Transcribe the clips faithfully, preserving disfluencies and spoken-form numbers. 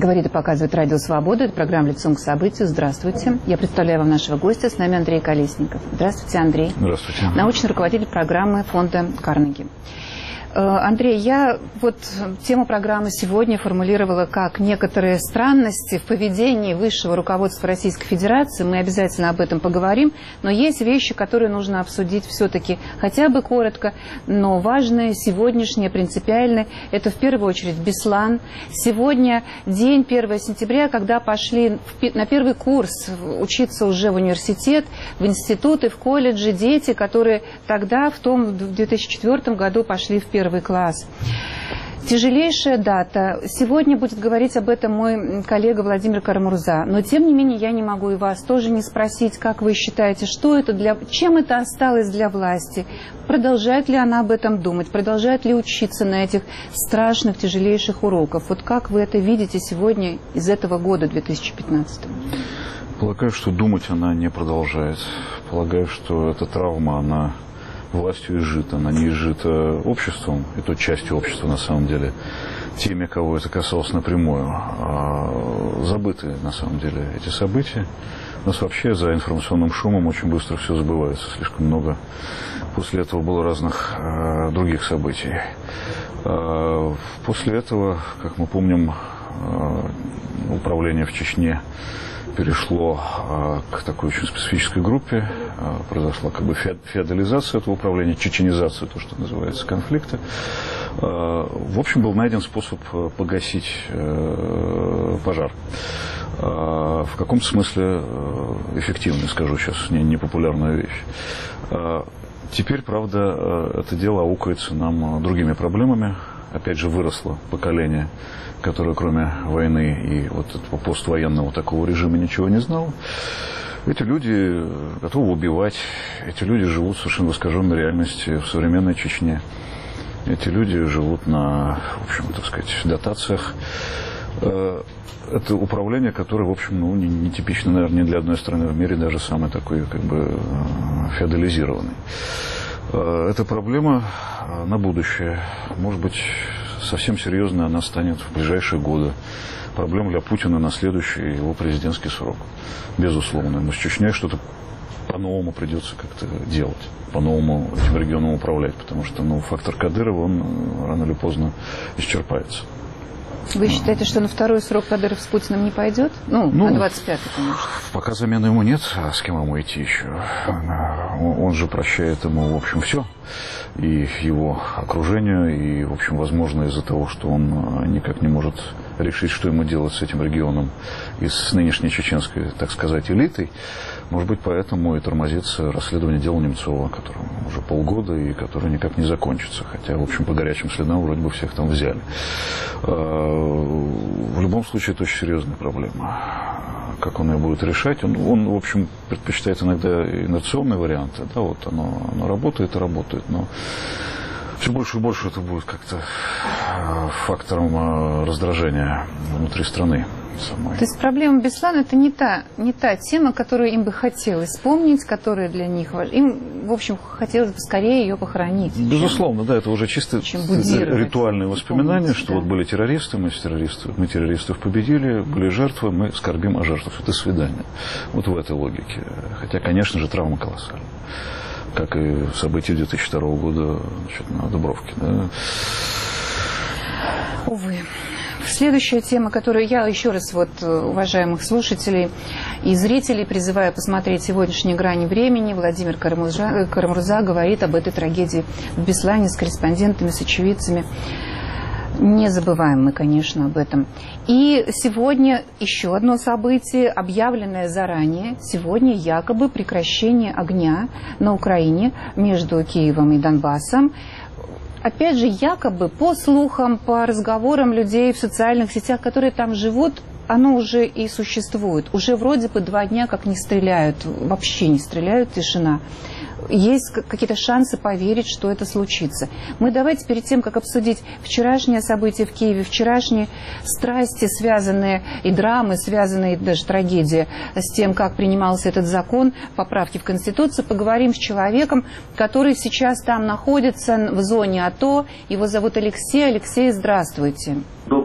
Говорит и показывает Радио Свобода. Это программа «Лицом к событию». Здравствуйте. Я представляю вам нашего гостя. С нами Андрей Колесников. Здравствуйте, Андрей. Здравствуйте. Научный руководитель программы фонда Карнеги. Андрей, я вот тему программы сегодня формулировала как некоторые странности в поведении высшего руководства Российской Федерации. Мы обязательно об этом поговорим. Но есть вещи, которые нужно обсудить все-таки хотя бы коротко, но важные, сегодняшние, принципиальные. Это в первую очередь Беслан. Сегодня день первого сентября, когда пошли на первый курс учиться уже в университет, в институты, в колледжи дети, которые тогда, в том в две тысячи четвёртом году пошли в первый Первый класс. Тяжелейшая дата. Сегодня будет говорить об этом мой коллега Владимир Карамурза. Но, тем не менее, я не могу и вас тоже не спросить, как вы считаете, что это для... чем это осталось для власти? Продолжает ли она об этом думать? Продолжает ли учиться на этих страшных, тяжелейших уроках? Вот как вы это видите сегодня из этого года, две тысячи пятнадцатого? Полагаю, что думать она не продолжает. Полагаю, что эта травма, она... властью изжита, она не изжита обществом, и той частью общества, на самом деле, теми, кого это касалось напрямую. А забыты, на самом деле, эти события. У нас вообще за информационным шумом очень быстро все забывается. Слишком много после этого было разных а, других событий. А, после этого, как мы помним, а, управление в Чечне перешло а, к такой очень специфической группе, а, произошла как бы феодализация этого управления, чеченизация, то, что называется, конфликта. А, в общем, был найден способ погасить а, пожар. А, в каком смысле эффективный, скажу сейчас, не, непопулярную вещь. А, теперь, правда, это дело аукается нам другими проблемами. Опять же, выросло поколение, которое кроме войны и вот этого поствоенного такого режима ничего не знало. Эти люди готовы убивать, эти люди живут совершенно в искаженной реальности в современной Чечне. Эти люди живут на, в общем, так сказать, дотациях. Это управление, которое, в общем, ну, не, не типично, наверное, ни для одной страны в мире, даже самый такой, как бы, феодализированный. Эта проблема на будущее. Может быть, совсем серьезно она станет в ближайшие годы. Проблема для Путина на следующий его президентский срок. Безусловно. Но с Чечней что-то по-новому придется как-то делать. По-новому этим регионом управлять. Потому что ну, фактор Кадырова, он рано или поздно исчерпается. Вы считаете, что на второй срок Кадыров с Путиным не пойдет? Ну, ну на двадцать пятый, конечно. Пока замены ему нет, а с кем ему идти еще? Он же прощает ему, в общем, все. И его окружению, и, в общем, возможно, из-за того, что он никак не может решить, что ему делать с этим регионом и с нынешней чеченской, так сказать, элитой. Может быть, поэтому и тормозится расследование дела Немцова, которому уже полгода и которое никак не закончится. Хотя, в общем, по горячим следам вроде бы всех там взяли. В любом случае, это очень серьезная проблема. Как он ее будет решать? Он, он в общем, предпочитает иногда инерционные варианты. Да, вот оно, оно работает и работает, но все больше и больше это будет как-то фактором раздражения внутри страны самой. То есть проблема Беслана это не та, не та тема, которую им бы хотелось вспомнить, которая для них важна. Им, в общем, хотелось бы скорее ее похоронить. Безусловно, чем, да, это уже чисто ритуальные воспоминания, помнить, что да. Вот были террористы, мы террористов, мы террористов победили, были жертвы, мы скорбим о жертвах. До свидания. Вот в этой логике. Хотя, конечно же, травма колоссальная. Как и события две тысячи второго года, значит, на Дубровке. Да. Увы. Следующая тема, которую я еще раз, вот, уважаемых слушателей и зрителей, призываю посмотреть сегодняшние «Грани времени». Владимир Карамурза, Карамурза говорит об этой трагедии в Беслане с корреспондентами, с очевидцами. Не забываем мы, конечно, об этом. И сегодня еще одно событие, объявленное заранее. Сегодня якобы прекращение огня на Украине между Киевом и Донбассом. Опять же, якобы, по слухам, по разговорам людей в социальных сетях, которые там живут, оно уже и существует. Уже вроде бы два дня как не стреляют, вообще не стреляют, тишина. Есть какие-то шансы поверить, что это случится. Мы давайте перед тем, как обсудить вчерашнее событие в Киеве, вчерашние страсти, связанные и драмы, связанные даже трагедия с тем, как принимался этот закон, поправки в Конституцию, поговорим с человеком, который сейчас там находится в зоне АТО. Его зовут Алексей. Алексей, здравствуйте. Добрый день.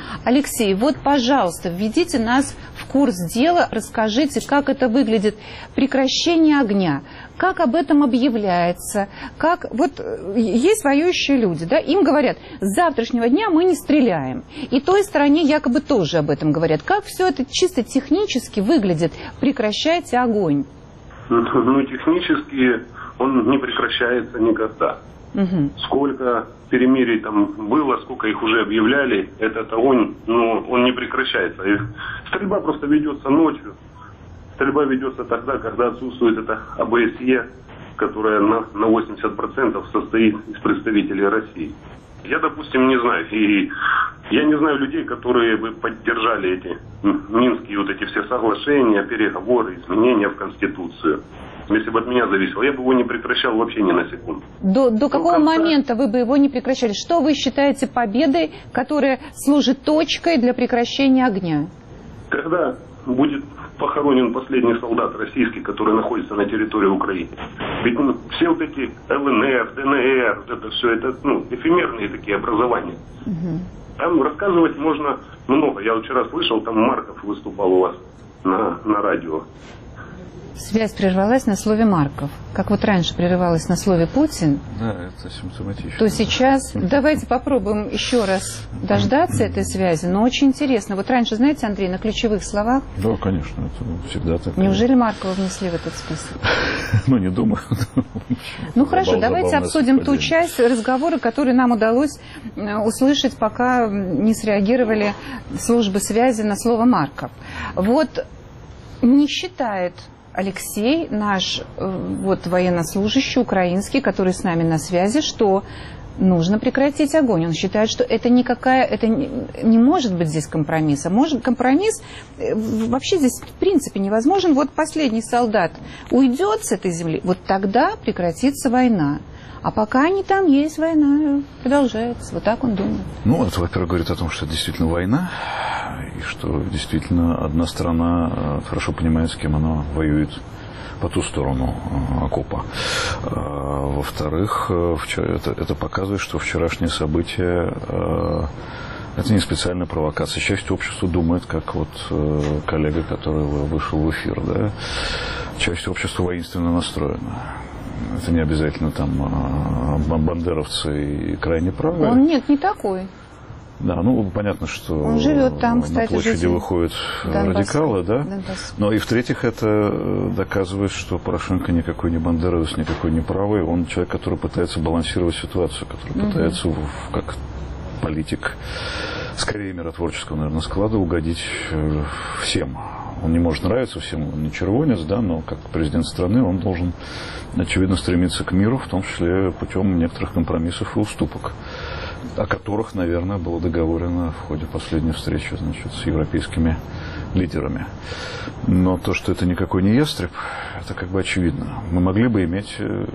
Алексей, вот, пожалуйста, введите нас в курс дела, расскажите, как это выглядит, прекращение огня, как об этом объявляется, как, вот, есть воюющие люди, да, им говорят, с завтрашнего дня мы не стреляем, и той стороне якобы тоже об этом говорят. Как все это чисто технически выглядит, прекращайте огонь? Ну, технически он не прекращается никогда. Угу. Сколько перемирий там было, сколько их уже объявляли, этот огонь, ну, он не прекращается. И стрельба просто ведется ночью. Стрельба ведется тогда, когда отсутствует это ОБСЕ, которая на, на восемьдесят процентов состоит из представителей России. Я, допустим, не знаю. И я не знаю людей, которые бы поддержали эти минские вот эти все соглашения, переговоры, изменения в Конституцию. Если бы от меня зависело, я бы его не прекращал вообще ни на секунду. До, до какого конца... момента вы бы его не прекращали? Что вы считаете победой, которая служит точкой для прекращения огня? Когда будет похоронен последний солдат российский, который находится на территории Украины. Ведь ну, все вот эти ЛНР, ДНР, вот это все, это ну, эфемерные такие образования. Угу. Там рассказывать можно много. Я вчера слышал, там Марков выступал у вас на, на радио. Связь прервалась на слове Марков. Как вот раньше прерывалась на слове Путин, да, это симптоматично. То сейчас давайте попробуем еще раз дождаться этой связи. Но очень интересно. Вот раньше, знаете, Андрей, на ключевых словах... Да, конечно, это всегда так. Неужели Маркова внесли в этот список? Ну, не думаю. Ну, хорошо, давайте обсудим ту часть разговора, которую нам удалось услышать, пока не среагировали службы связи на слово Марков. Вот не считает... Алексей, наш вот, военнослужащий украинский, который с нами на связи, что нужно прекратить огонь. Он считает, что это никакая, это не, не может быть здесь компромисса. Может, компромисс вообще здесь в принципе невозможен. Вот последний солдат уйдет с этой земли, вот тогда прекратится война. А пока они там есть, война продолжается. Вот так он думает. Ну, это, во-первых, говорит о том, что это действительно война, и что действительно одна страна хорошо понимает, с кем она воюет по ту сторону окопа. Во-вторых, это, это показывает, что вчерашние события это не специальная провокация. Часть общества думает, как вот коллега, который вышел в эфир, да? Часть общества воинственно настроена. Это не обязательно там бандеровцы и крайне правые. Он нет, не такой. Да, ну понятно, что он живет там, на кстати, площади выходят Донбасс. Радикалы, да. Донбасс. Но и в-третьих, это доказывает, что Порошенко никакой не бандеровец, никакой не правый. Он человек, который пытается балансировать ситуацию, который угу. пытается, как политик, скорее миротворческого, наверное, склада угодить всем. Он не может нравиться всем, он не червонец, да, но как президент страны он должен, очевидно, стремиться к миру, в том числе путем некоторых компромиссов и уступок, о которых, наверное, было договорено в ходе последней встречи, значит, с европейскими лидерами. Но то, что это никакой не ястреб, это как бы очевидно. Мы могли бы иметь,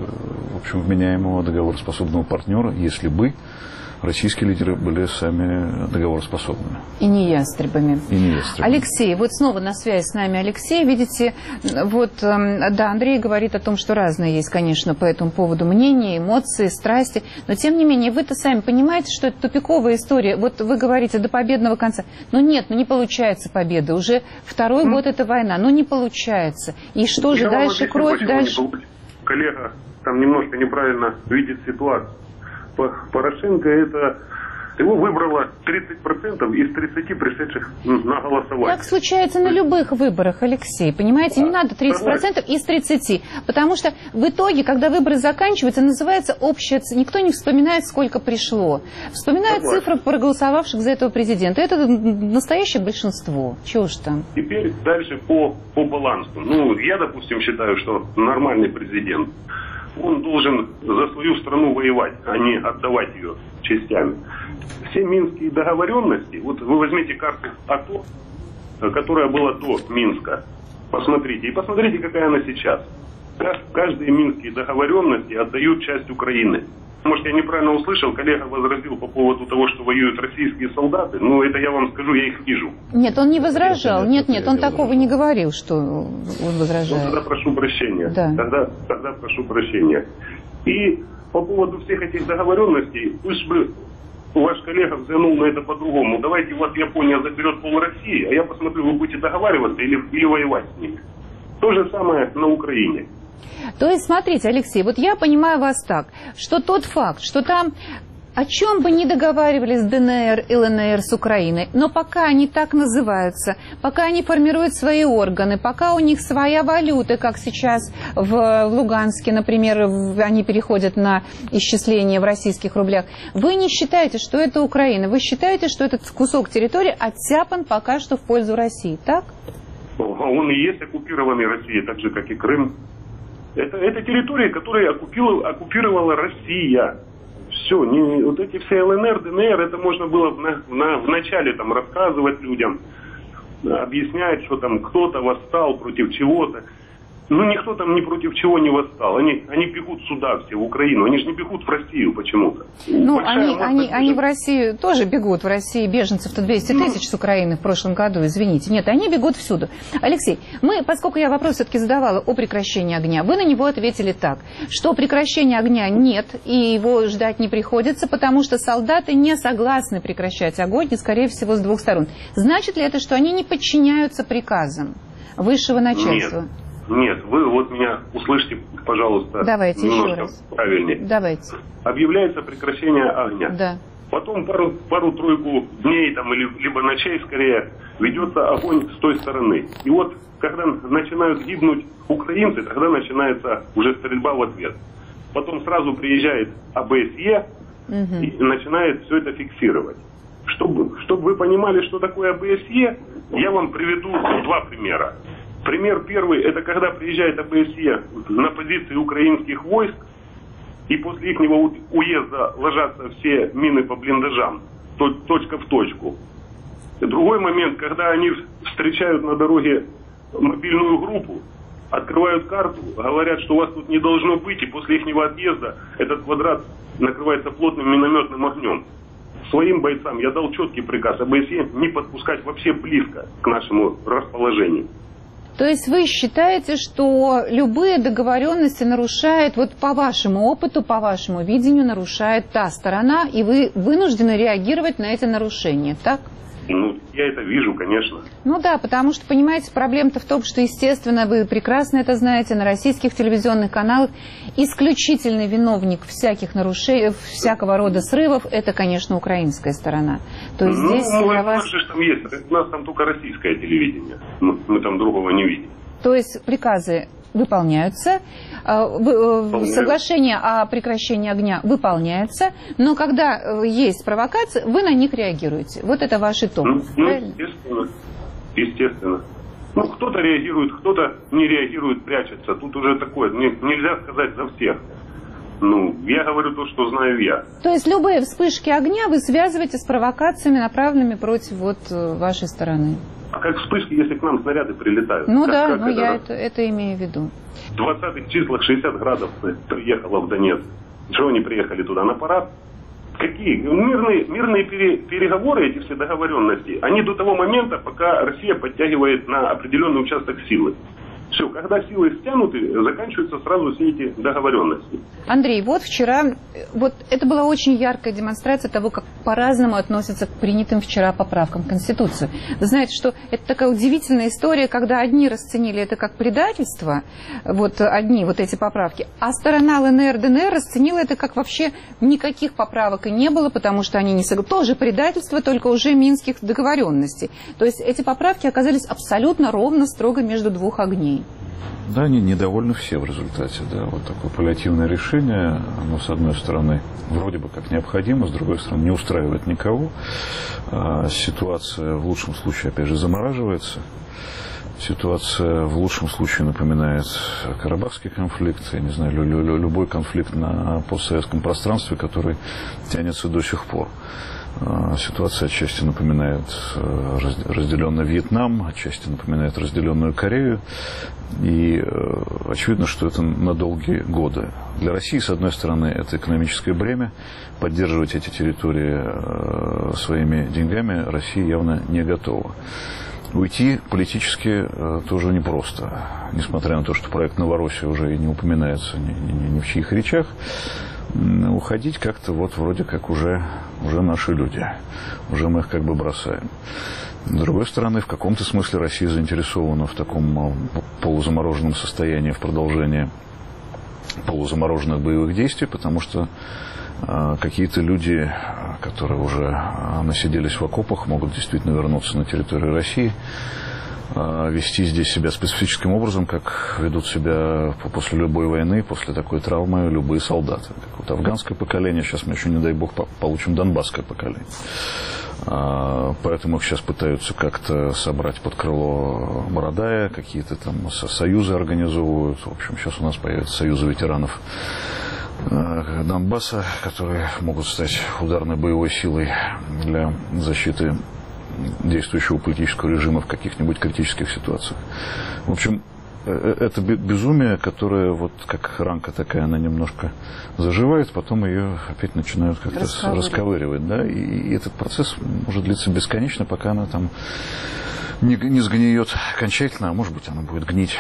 в общем, вменяемого договороспособного партнера, если бы российские лидеры были сами договороспособными. И не ястребами. И не ястребами. Алексей, вот снова на связи с нами Алексей. Видите, вот, да, Андрей говорит о том, что разные есть, конечно, по этому поводу мнения, эмоции, страсти. Но, тем не менее, вы-то сами понимаете, что это тупиковая история. Вот вы говорите до победного конца. Ну нет, ну не получается победа. Уже второй mm. год это война. Ну не получается. И что Я же дальше? Кровь дальше? Коллега там немножко неправильно видит ситуацию. Порошенко это его выбрало тридцать процентов из тридцати пришедших на голосование. Так случается на любых выборах, Алексей. Понимаете, не надо тридцать процентов из тридцати. Потому что в итоге, когда выборы заканчиваются, называется общая цифра. Никто не вспоминает, сколько пришло. Вспоминают цифры проголосовавших за этого президента. Это настоящее большинство. Чего ж там? Теперь дальше по, по балансу. Ну, я, допустим, считаю, что нормальный президент, он должен за свою страну воевать, а не отдавать ее частями. Все минские договоренности, вот вы возьмите карту АТО, которая была до Минска, посмотрите, и посмотрите, какая она сейчас. Каждые минские договоренности отдают часть Украины. Может, я неправильно услышал, коллега возразил по поводу того, что воюют российские солдаты. Ну, это я вам скажу, я их вижу. Нет, он не возражал. Нет, нет, он такого не говорил, что он возражает. Ну, тогда прошу прощения. Да. Тогда, тогда прошу прощения. И по поводу всех этих договоренностей, пусть бы ваш коллега взглянул на это по-другому. Давайте у вас Япония заберет пол России, а я посмотрю, вы будете договариваться или, или воевать с ними. То же самое на Украине. То есть, смотрите, Алексей, вот я понимаю вас так, что тот факт, что там о чем бы ни договаривались с ДНР и ЛНР с Украиной, но пока они так называются, пока они формируют свои органы, пока у них своя валюта, как сейчас в Луганске, например, они переходят на исчисление в российских рублях, вы не считаете, что это Украина, вы считаете, что этот кусок территории оттяпан пока что в пользу России, так? Он и есть оккупированный Россией, так же, как и Крым. Это, это территории, которые оккупировала, оккупировала Россия. Все, не, вот эти все ЛНР, ДНР, это можно было в, на, на, в начале там рассказывать людям, объяснять, что там кто-то восстал против чего-то. Ну, никто там ни против чего не восстал. Они, они бегут сюда все, в Украину. Они же не бегут в Россию почему-то. Ну, они, они, они в Россию тоже бегут. В России беженцев-то двести тысяч с Украины в прошлом году, извините. Нет, они бегут всюду. Алексей, мы, поскольку я вопрос все-таки задавала о прекращении огня, вы на него ответили так, что прекращения огня нет, и его ждать не приходится, потому что солдаты не согласны прекращать огонь, и, скорее всего, с двух сторон. Значит ли это, что они не подчиняются приказам высшего начальства? Нет. Нет, вы вот меня услышьте, пожалуйста, Давайте немножко еще раз. правильнее. Давайте. Объявляется прекращение огня. Да. Потом пару, пару-тройку дней там, или, либо ночей скорее ведется огонь с той стороны. И вот когда начинают гибнуть украинцы, тогда начинается уже стрельба в ответ. Потом сразу приезжает АБСЕ угу. и начинает все это фиксировать. Чтобы, чтобы вы понимали, что такое АБСЕ, я вам приведу два примера. Пример первый, это когда приезжает АБСЕ на позиции украинских войск, и после их уезда ложатся все мины по блиндажам, точка в точку. Другой момент, когда они встречают на дороге мобильную группу, открывают карту, говорят, что у вас тут не должно быть, и после их отъезда этот квадрат накрывается плотным минометным огнем. Своим бойцам я дал четкий приказ АБСЕ не подпускать вообще близко к нашему расположению. То есть вы считаете, что любые договоренности нарушает, вот по вашему опыту, по вашему видению, нарушает та сторона, и вы вынуждены реагировать на эти нарушения, так? Ну, я это вижу, конечно. Ну да, потому что, понимаете, проблема-то в том, что, естественно, вы прекрасно это знаете, на российских телевизионных каналах исключительный виновник всяких нарушений, всякого рода срывов, это, конечно, украинская сторона. То есть ну, здесь ну, для вас... же там есть. У нас там только российское телевидение. Мы, мы там другого не видим. То есть приказы выполняются, соглашение о прекращении огня выполняется, но когда есть провокации, вы на них реагируете. Вот это ваш итог. Ну, ну естественно. Естественно. Ну, кто-то реагирует, кто-то не реагирует, прячется. Тут уже такое, нельзя сказать за всех. Ну, я говорю то, что знаю я. То есть любые вспышки огня вы связываете с провокациями, направленными против вот вашей стороны? А как вспышки, если к нам снаряды прилетают? Ну как, да, как ну это, я это, это имею в виду. В двадцатых числах шестьдесят градусов приехала в Донецк. Чего они приехали туда? На парад? Какие? Мирные, мирные пере, переговоры, эти все договоренности, они до того момента, пока Россия подтягивает на определенный участок силы. Все, когда силы стянуты, заканчиваются сразу все эти договоренности. Андрей, вот вчера, вот это была очень яркая демонстрация того, как по-разному относятся к принятым вчера поправкам в Конституцию. Вы знаете, что это такая удивительная история, когда одни расценили это как предательство, вот одни вот эти поправки, а сторона ЛНР, ДНР расценила это как вообще никаких поправок и не было, потому что они не согласны. Тоже предательство, только уже минских договоренностей. То есть эти поправки оказались абсолютно ровно, строго между двух огней. Да, они недовольны все в результате. Да. Вот такое паллиативное решение, оно, с одной стороны, вроде бы как необходимо, с другой стороны, не устраивает никого. А ситуация в лучшем случае, опять же, замораживается. Ситуация в лучшем случае напоминает Карабахский конфликт, я не знаю, любой конфликт на постсоветском пространстве, который тянется до сих пор. Ситуация отчасти напоминает разделенный Вьетнам, отчасти напоминает разделенную Корею. И очевидно, что это на долгие годы. Для России, с одной стороны, это экономическое бремя. Поддерживать эти территории своими деньгами Россия явно не готова. Уйти политически тоже непросто. Несмотря на то, что проект Новороссия уже и не упоминается ни, ни, ни в чьих речах. уходить как-то вот вроде как уже, уже наши люди. Уже мы их как бы бросаем. С другой стороны, в каком-то смысле Россия заинтересована в таком полузамороженном состоянии, в продолжении полузамороженных боевых действий, потому что э, какие-то люди, которые уже насиделись в окопах, могут действительно вернуться на территорию России, э, вести здесь себя специфическим образом, как ведут себя после любой войны, после такой травмы любые солдаты. Как вот афганское поколение, сейчас мы еще, не дай бог, получим донбасское поколение. Поэтому их сейчас пытаются как-то собрать под крыло Бородая, какие-то там союзы организовывают. В общем, сейчас у нас появятся союзы ветеранов Донбасса, которые могут стать ударной боевой силой для защиты действующего политического режима в каких-нибудь критических ситуациях. В общем, это безумие, которое вот как ранка такая, она немножко заживает, потом ее опять начинают как-то расковыривать, расковыривать, да, и, и этот процесс может длиться бесконечно, пока она там не, не сгниет окончательно, а может быть она будет гнить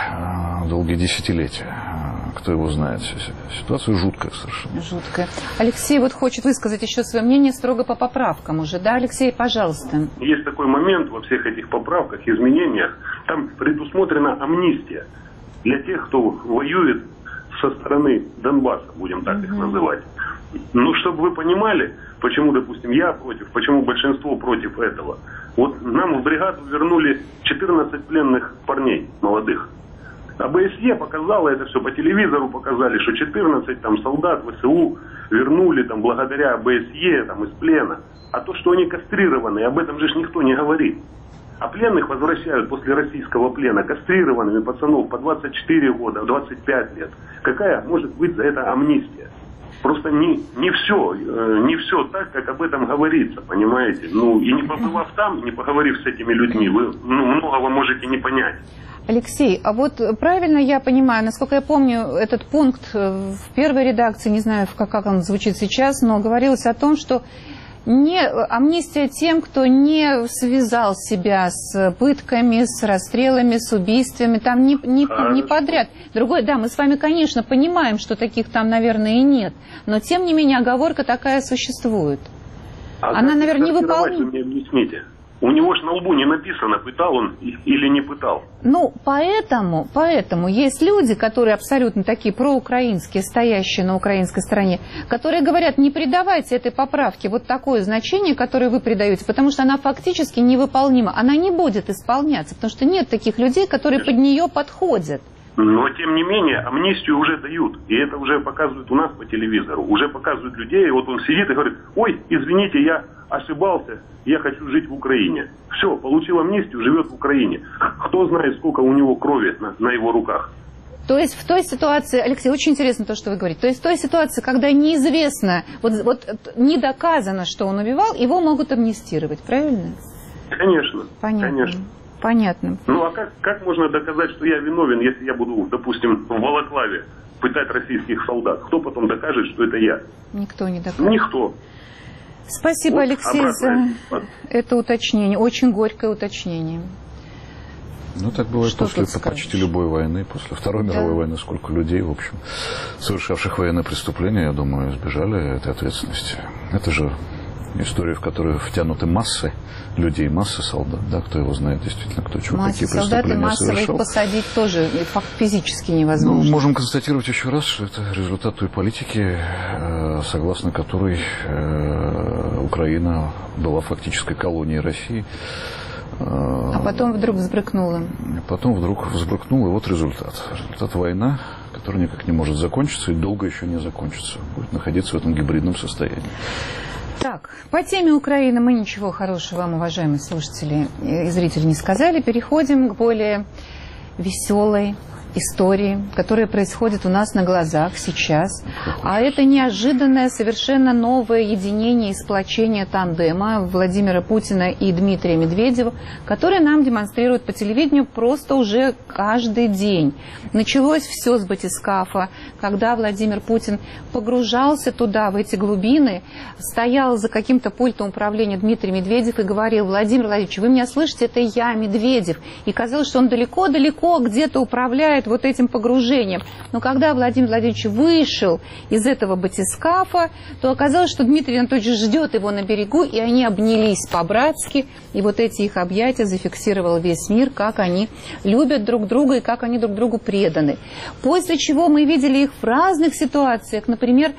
э, долгие десятилетия. Кто его знает. Ситуация жуткая совершенно. Жуткая. Алексей вот хочет высказать еще свое мнение строго по поправкам уже. Да, Алексей, пожалуйста. Есть такой момент во всех этих поправках, изменениях. Там предусмотрена амнистия для тех, кто воюет со стороны Донбасса, будем так угу. их называть. Ну, чтобы вы понимали, почему, допустим, я против, почему большинство против этого. Вот нам в бригаду вернули четырнадцать пленных парней молодых. А ОБСЕ показало это все, по телевизору показали, что четырнадцать там солдат ВСУ вернули там благодаря ОБСЕ там из плена. А то, что они кастрированы, об этом же никто не говорит. А пленных возвращают после российского плена кастрированными пацанов по двадцать четыре года, двадцать пять лет. Какая может быть за это амнистия? Просто не, не все, не все так, как об этом говорится, понимаете? Ну, и не побывав там, не поговорив с этими людьми, вы ну, многого можете не понять. Алексей, а вот правильно я понимаю, насколько я помню, этот пункт в первой редакции, не знаю, как он звучит сейчас, но говорилось о том, что не, амнистия тем, кто не связал себя с пытками, с расстрелами, с убийствами, там не, не, не подряд. Другой, да, мы с вами, конечно, понимаем, что таких там, наверное, и нет, но тем не менее оговорка такая существует. А она, наверное, не выполнима. Вы мне объясните. У него же на лбу не написано, пытал он или не пытал. Ну, поэтому, поэтому есть люди, которые абсолютно такие проукраинские, стоящие на украинской стороне, которые говорят, не придавайте этой поправке вот такое значение, которое вы придаете, потому что она фактически невыполнима. Она не будет исполняться, потому что нет таких людей, которые под нее подходят. Но, тем не менее, амнистию уже дают. И это уже показывают у нас по телевизору. Уже показывают людей, и вот он сидит и говорит, ой, извините, я ошибался, я хочу жить в Украине. Все, получил амнистию, живет в Украине. Кто знает, сколько у него крови на, на его руках. То есть в той ситуации, Алексей, очень интересно то, что вы говорите, то есть в той ситуации, когда неизвестно, вот, вот не доказано, что он убивал, его могут амнистировать, правильно? Конечно, Понятно. конечно. Понятно. Ну а как, как можно доказать, что я виновен, если я буду, допустим, в Балаклаве пытать российских солдат? Кто потом докажет, что это я? Никто не докажет. Никто. Спасибо, вот Алексей, за это уточнение. Очень горькое уточнение. Ну, так бывает что после почти любой войны, после Второй мировой да. войны, сколько людей, в общем, совершавших военные преступления, я думаю, избежали этой ответственности. Это же история, в которую втянуты массы людей, массы солдат, да, кто его знает действительно, кто чего, массы какие преступления массово совершал. Их посадить тоже физически невозможно. Ну, можем констатировать еще раз, что это результат той политики, согласно которой Украина была фактической колонией России. А потом вдруг взбрыкнула. Потом вдруг взбрыкнула, и вот результат. Результат война, которая никак не может закончиться и долго еще не закончится. Будет находиться в этом гибридном состоянии. Так, по теме Украины мы ничего хорошего вам, уважаемые слушатели и зрители, не сказали. Переходим к более веселой истории, которая происходит у нас на глазах сейчас. А это неожиданное, совершенно новое единение и сплочение тандема Владимира Путина и Дмитрия Медведева, которое нам демонстрируют по телевидению просто уже каждый день. Началось все с батискафа, когда Владимир Путин погружался туда, в эти глубины, стоял за каким-то пультом управления Дмитрий Медведев и говорил: Владимир Владимирович, вы меня слышите, это я, Медведев. И казалось, что он далеко-далеко где-то управляет называют вот этим погружением. Но когда Владимир Владимирович вышел из этого батискафа, то оказалось, что Дмитрий Анатольевич ждет его на берегу, и они обнялись по-братски, и вот эти их объятия зафиксировал весь мир, как они любят друг друга и как они друг другу преданы. После чего мы видели их в разных ситуациях. Например,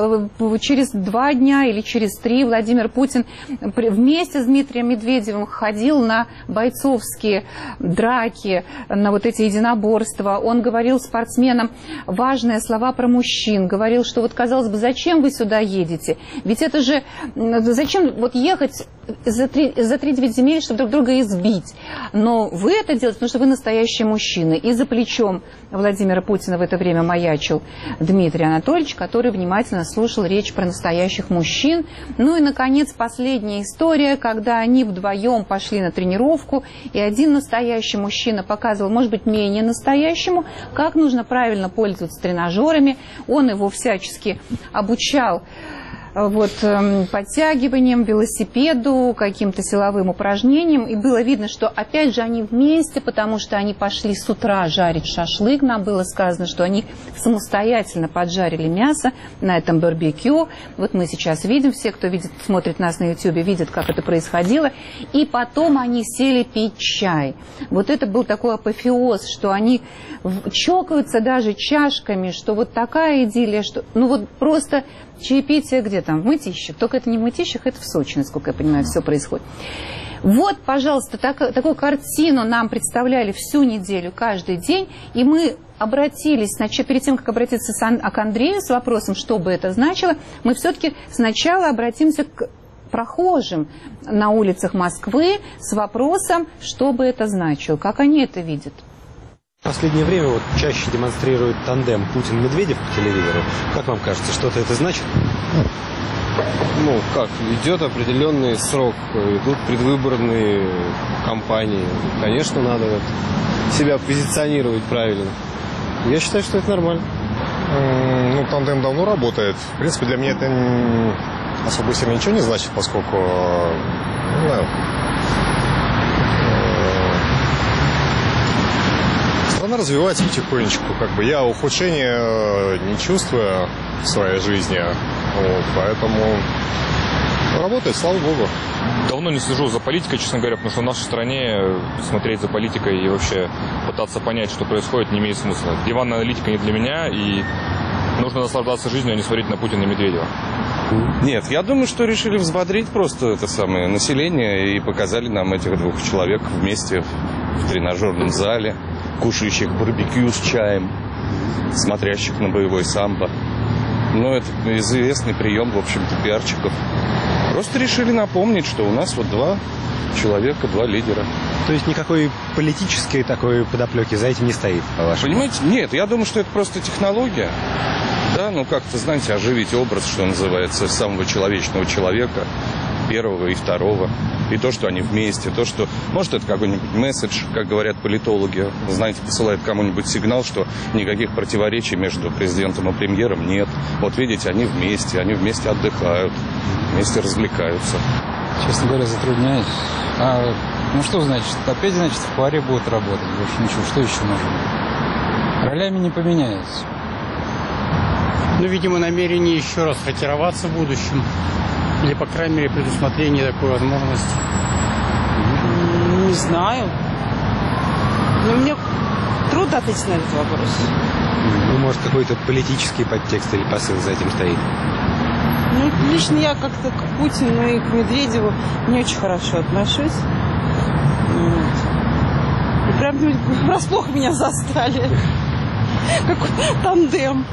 через два дня или через три Владимир Путин вместе с Дмитрием Медведевым ходил на бойцовские драки, на вот эти единоборства. Он говорил спортсменам важные слова про мужчин. Говорил, что вот, казалось бы, зачем вы сюда едете? Ведь это же... Зачем вот ехать за три, за три девять земель, чтобы друг друга избить? Но вы это делаете, потому что вы настоящие мужчины. И за плечом Владимира Путина в это время маячил Дмитрий Анатольевич, который внимательно слушал речь про настоящих мужчин. Ну и, наконец, последняя история, когда они вдвоем пошли на тренировку, и один настоящий мужчина показывал, может быть, менее настоящему, как нужно правильно пользоваться тренажерами. Он его всячески обучал вот, подтягиванием, велосипеду, каким-то силовым упражнением. И было видно, что опять же они вместе, потому что они пошли с утра жарить шашлык. Нам было сказано, что они самостоятельно поджарили мясо на этом барбекю. Вот мы сейчас видим, все, кто видит, смотрит нас на ютубе, видят, как это происходило. И потом они сели пить чай. Вот это был такой апофеоз, что они чокаются даже чашками, что вот такая идиллия, что ну вот просто чаепитие где там? В Мытищах. Только это не в Мытищах, это в Сочи, насколько я понимаю, все происходит. Вот, пожалуйста, так, такую картину нам представляли всю неделю, каждый день, и мы обратились, значит, перед тем, как обратиться к Андрею с вопросом, что бы это значило, мы все-таки сначала обратимся к прохожим на улицах Москвы с вопросом, что бы это значило, как они это видят. В последнее время вот чаще демонстрирует тандем Путин-Медведев по телевизору. Как вам кажется, что-то это значит? Ну, как, идет определенный срок, идут предвыборные кампании. Конечно, надо вот себя позиционировать правильно. Я считаю, что это нормально. Ну, тандем давно работает. В принципе, для меня это особо сильно ничего не значит, поскольку, не знаю, страна развивается потихонечку. Как бы я ухудшения не чувствую в своей жизни. Вот, поэтому работает, слава богу. Давно не слежу за политикой, честно говоря, потому что в нашей стране смотреть за политикой и вообще пытаться понять, что происходит, не имеет смысла. Диванная аналитика не для меня, и нужно наслаждаться жизнью, а не смотреть на Путина и Медведева. Нет, я думаю, что решили взбодрить просто это самое население и показали нам этих двух человек вместе в тренажерном зале, кушающих барбекю с чаем, смотрящих на боевой самбо. Ну, это известный прием, в общем-то, пиарчиков. Просто решили напомнить, что у нас вот два человека, два лидера. То есть никакой политической такой подоплеки за этим не стоит, по-вашему? Понимаете? Нет, я думаю, что это просто технология. Да, ну как-то, знаете, оживить образ, что называется, самого человечного человека, первого и второго. И то, что они вместе, то, что... Может, это какой-нибудь месседж, как говорят политологи, знаете, посылает кому-нибудь сигнал, что никаких противоречий между президентом и премьером нет. Вот видите, они вместе, они вместе отдыхают, вместе развлекаются. Честно говоря, затрудняюсь. А, ну что значит? Опять, значит, в паре будут работать. Больше ничего. Что еще нужно? Ролями не поменяется. Ну, видимо, намерение еще раз ретироваться в будущем. Или, по крайней мере, предусмотрение такой возможности. Не знаю. Но мне трудно ответить на этот вопрос. Ну, может, какой-то политический подтекст или посыл за этим стоит? Ну, лично я как-то к Путину и к Медведеву не очень хорошо отношусь. Вот. И прям врасплох меня застали. Какой тандем.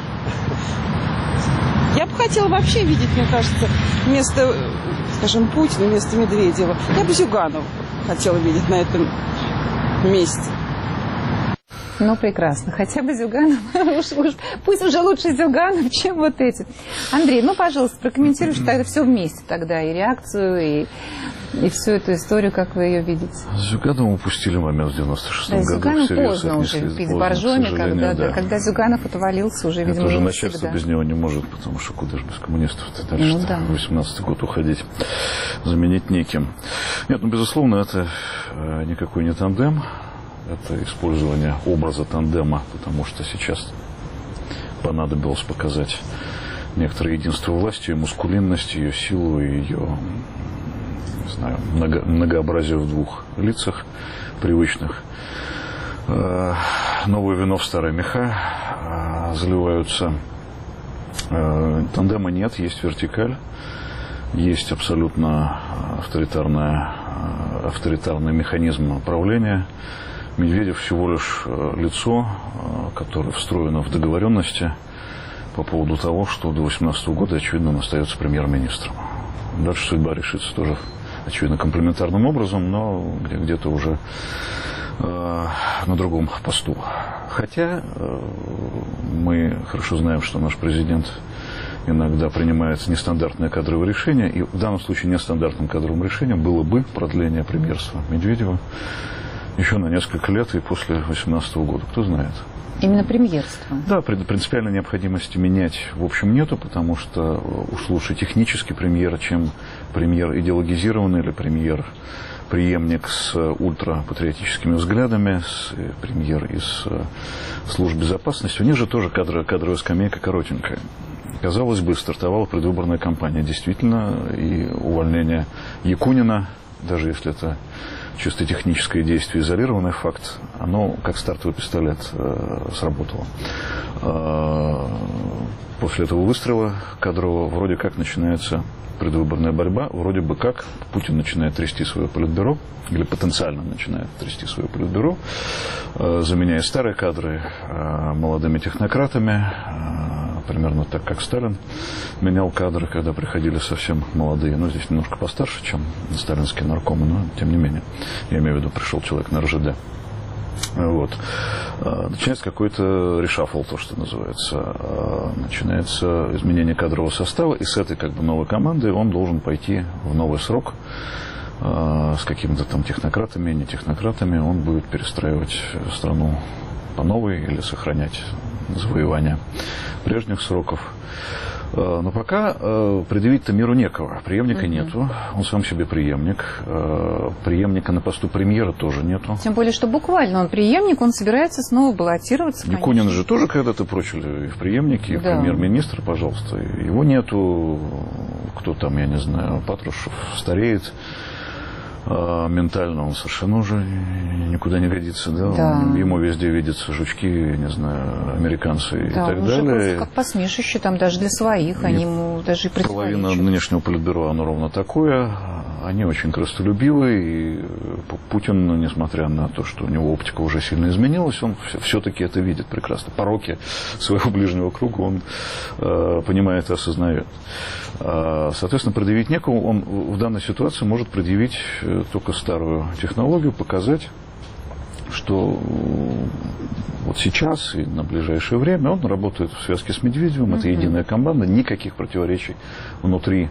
Я бы хотела вообще видеть, мне кажется, вместо, скажем, Путина, вместо Медведева. Я бы Зюганова хотела видеть на этом месте. Ну, прекрасно. Хотя бы Зюганов. уж, уж, пусть уже лучше Зюганов, чем вот эти. Андрей, ну, пожалуйста, прокомментируйте тогда все вместе тогда. И реакцию, и, и всю эту историю, как вы ее видите. С Зюгановым упустили момент в девяносто шестом да, году. Зюганов поздно уже пить в Боржоме, когда, да. когда Зюганов отвалился уже, видимо, это уже не начальство всегда. без него не может, потому что куда же без коммунистов-то дальше ну, да. восемнадцатый год уходить, заменить неким. Нет, ну, безусловно, это никакой не тандем. Это использование образа тандема, потому что сейчас понадобилось показать некоторое единство власти, ее мускулинность, ее силу и ее, не знаю, много, многообразие в двух лицах привычных. Новое вино в старые меха заливаются. Тандема нет, есть вертикаль, есть абсолютно авторитарная, авторитарный механизм управления. Медведев всего лишь лицо, которое встроено в договоренности по поводу того, что до две тысячи восемнадцатого года, очевидно, он остается премьер-министром. Дальше судьба решится тоже, очевидно, комплементарным образом, но где-то уже э, на другом посту. Хотя э, мы хорошо знаем, что наш президент иногда принимает нестандартное кадровое решение, и в данном случае нестандартным кадровым решением было бы продление премьерства Медведева еще на несколько лет и после две тысячи восемнадцатого года. Кто знает. Именно премьерство? Да, принципиальной необходимости менять, в общем, нету, потому что уж лучше технический премьер, чем премьер идеологизированный или премьер преемник с ультрапатриотическими взглядами, с, премьер из служб безопасности. У них же тоже кадровая, кадровая скамейка коротенькая. Казалось бы, стартовала предвыборная кампания. Действительно, и увольнение Якунина, даже если это чисто техническое действие, изолированный факт, оно как стартовый пистолет э, сработало. Э, после этого выстрела кадрового вроде как начинается предвыборная борьба, вроде бы как Путин начинает трясти свое политбюро, или потенциально начинает трясти свое политбюро, э, заменяя старые кадры э, молодыми технократами, э, примерно так, как Сталин менял кадры, когда приходили совсем молодые, ну, здесь немножко постарше, чем сталинские наркомы, но тем не менее, я имею в виду, пришел человек на эр жэ дэ. Вот. Начинается какой-то решафл, то, что называется. Начинается изменение кадрового состава, и с этой как бы новой командой он должен пойти в новый срок с какими-то там технократами, не технократами. Он будет перестраивать страну по новой или сохранять завоевания прежних сроков. Но пока э, предъявить-то миру некого. Преемника uh-huh. нету. Он сам себе преемник. Э, преемника на посту премьера тоже нету. Тем более, что буквально он преемник, он собирается снова баллотироваться. Якунина же тоже когда-то прочили и в преемнике, и в да. премьер-министр, пожалуйста. Его нету. Кто там, я не знаю, Патрушев стареет. Ментально он совершенно уже никуда не годится, да? Да. Ему везде видятся жучки, не знаю, американцы да, и так он далее. Уже как посмешище там даже для своих, и они ему даже и противоречат. Половина нынешнего политбюро, оно ровно такое. Они очень крестолюбивы, и Путин, несмотря на то, что у него оптика уже сильно изменилась, он все-таки это видит прекрасно. Пороки своего ближнего круга он э, понимает и осознает. Соответственно, предъявить некому, он в данной ситуации может предъявить только старую технологию, показать, что вот сейчас и на ближайшее время он работает в связке с Медведевым, mm-hmm. это единая команда, никаких противоречий внутри,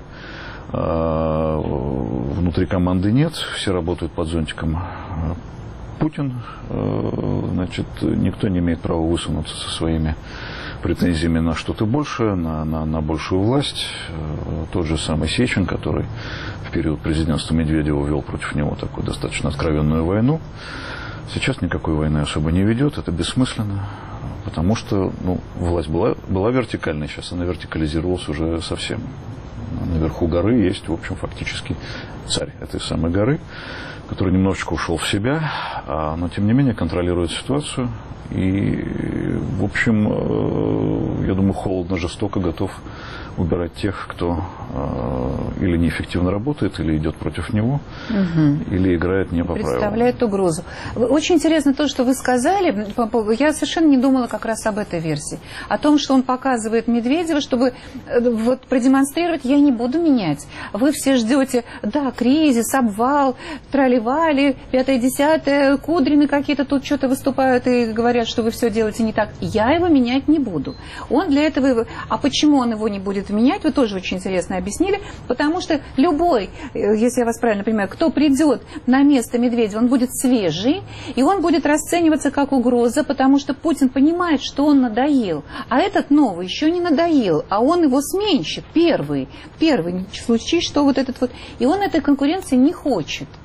внутри команды нет, все работают под зонтиком Путин, значит, никто не имеет права высунуться со своими претензиями на что-то большее, на, на, на большую власть. Тот же самый Сечин, который в период президентства Медведева вел против него такую достаточно откровенную войну, сейчас никакой войны особо не ведет, это бессмысленно, потому что ну, власть была, была вертикальной, сейчас она вертикализировалась уже совсем. Наверху горы есть, в общем, фактически царь этой самой горы, который немножечко ушел в себя, но тем не менее контролирует ситуацию. И, в общем, я думаю, холодно, жестоко готов убирать тех, кто э, или неэффективно работает, или идет против него, угу. или играет не по правилам. Представляет угрозу. Очень интересно то, что вы сказали. Я совершенно не думала как раз об этой версии. О том, что он показывает Медведева, чтобы вот, продемонстрировать, я не буду менять. Вы все ждете, да, кризис, обвал, трали-вали, пятое-десятое, Кудрины какие-то тут что-то выступают и говорят, что вы все делаете не так. Я его менять не буду. Он для этого... А почему он его не будет менять, вы тоже очень интересно объяснили, потому что любой, если я вас правильно понимаю, кто придет на место Медведева, он будет свежий, и он будет расцениваться как угроза, потому что Путин понимает, что он надоел, а этот новый еще не надоел, а он его сменщик, первый, первый, в случае, что вот этот вот, и он этой конкуренции не хочет.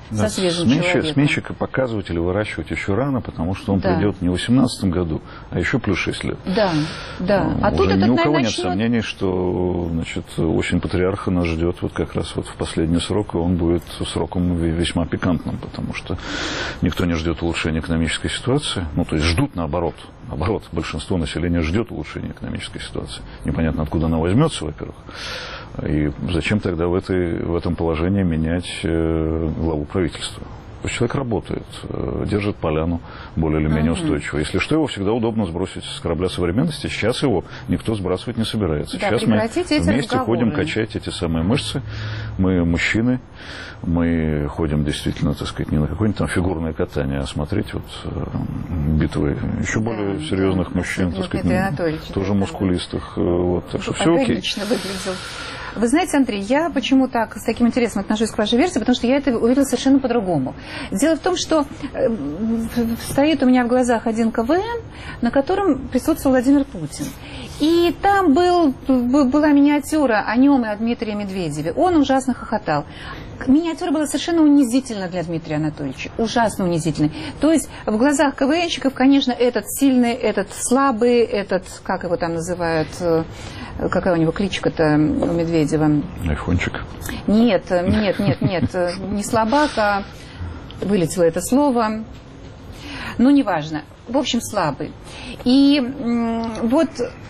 да, со свежим сменщик, человеком. Сменщика показывать или выращивать еще рано, потому что он да. придет не в восемнадцатом году, а еще плюс шесть лет. Да, да. А Уже тут ни этот, у кого наверное, нет начнет... сомнений, что, значит, осень патриарха нас ждет вот как раз вот в последний срок, и он будет сроком весьма пикантным, потому что никто не ждет улучшения экономической ситуации. Ну, то есть ждут наоборот. Наоборот, большинство населения ждет улучшения экономической ситуации. Непонятно, откуда она возьмется, во-первых. И зачем тогда в, этой, в этом положении менять э, главу правительства? Пусть человек работает, э, держит поляну более или менее устойчиво. Если что, его всегда удобно сбросить с корабля современности. Сейчас его никто сбрасывать не собирается. Да, Сейчас мы вместе разговоры. ходим качать эти самые мышцы. Мы мужчины, мы ходим действительно, так сказать, не на какое-нибудь там фигурное катание, а смотреть вот э, битвы еще более да, серьезных да, мужчин, так сказать, тоже мускулистых. Вот, так что все окей. Выглядел. Вы знаете, Андрей, я почему так с таким интересом отношусь к вашей версии, потому что я это увидела совершенно по-другому. Дело в том, что стоит у меня в глазах один КВН, на котором присутствовал Владимир Путин. И там был, была миниатюра о нем и о Дмитрии Медведеве. Он ужасно хохотал. Миниатюра была совершенно унизительна для Дмитрия Анатольевича. Ужасно унизительной. То есть в глазах КВНщиков, конечно, этот сильный, этот слабый, этот, как его там называют, какая у него кличка-то у Медведева? Айфончик. Нет, нет, нет, нет, не слабак, а вылетело это слово. Ну, неважно. В общем, слабый. И вот...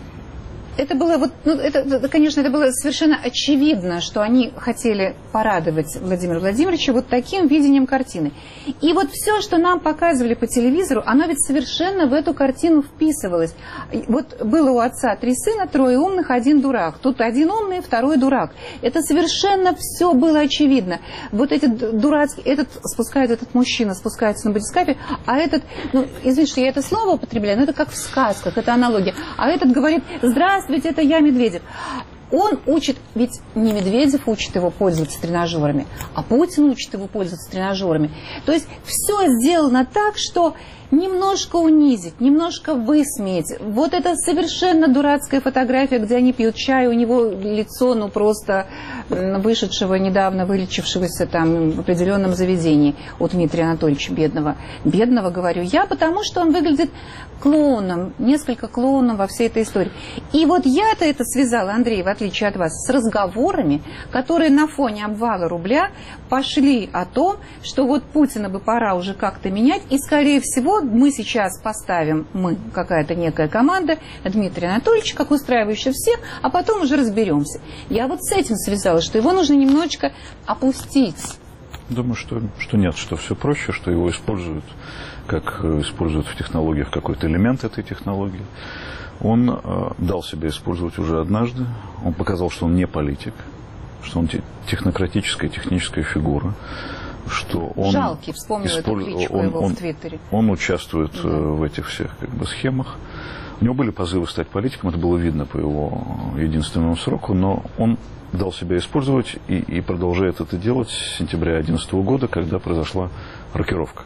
Это было, вот, ну, это, это, конечно, это было совершенно очевидно, что они хотели порадовать Владимира Владимировича вот таким видением картины. И вот все, что нам показывали по телевизору, оно ведь совершенно в эту картину вписывалось. Вот было у отца три сына, трое умных, один дурак. Тут один умный, второй дурак. Это совершенно все было очевидно. Вот эти дурацкие, этот спускает, этот мужчина спускается на батискафе, а этот, ну, извините, что я это слово употребляю, но это как в сказках, это аналогия. А этот говорит: здравствуйте, ведь это я, Медведев. Он учит, ведь не Медведев учит его пользоваться тренажерами, а Путин учит его пользоваться тренажерами. То есть все сделано так, что немножко унизить, немножко высмеять. Вот это совершенно дурацкая фотография, где они пьют чай, у него лицо, ну, просто вышедшего, недавно вылечившегося там в определенном заведении у Дмитрия Анатольевича, бедного. Бедного, говорю я, потому что он выглядит клоуном, несколько клоуном во всей этой истории. И вот я-то это связала, Андрей, в отличие от вас, с разговорами, которые на фоне обвала рубля пошли о том, что вот Путина бы пора уже как-то менять, и, скорее всего, мы сейчас поставим, мы, какая-то некая команда, Дмитрия Анатольевича, как устраивающая всех, а потом уже разберемся. Я вот с этим связала, что его нужно немножечко опустить. Думаю, что, что нет, что все проще, что его используют, как используют в технологиях какой-то элемент этой технологии. Он э, дал себя использовать уже однажды. Он показал, что он не политик, что он технократическая, техническая фигура. Что он Жалкий, вспомнил использ... эту кличку он, его он, в Твиттере. Он участвует да. в этих всех как бы, схемах. У него были позывы стать политиком, это было видно по его единственному сроку, но он дал себя использовать и, и продолжает это делать с сентября две тысячи одиннадцатого года, когда произошла рокировка.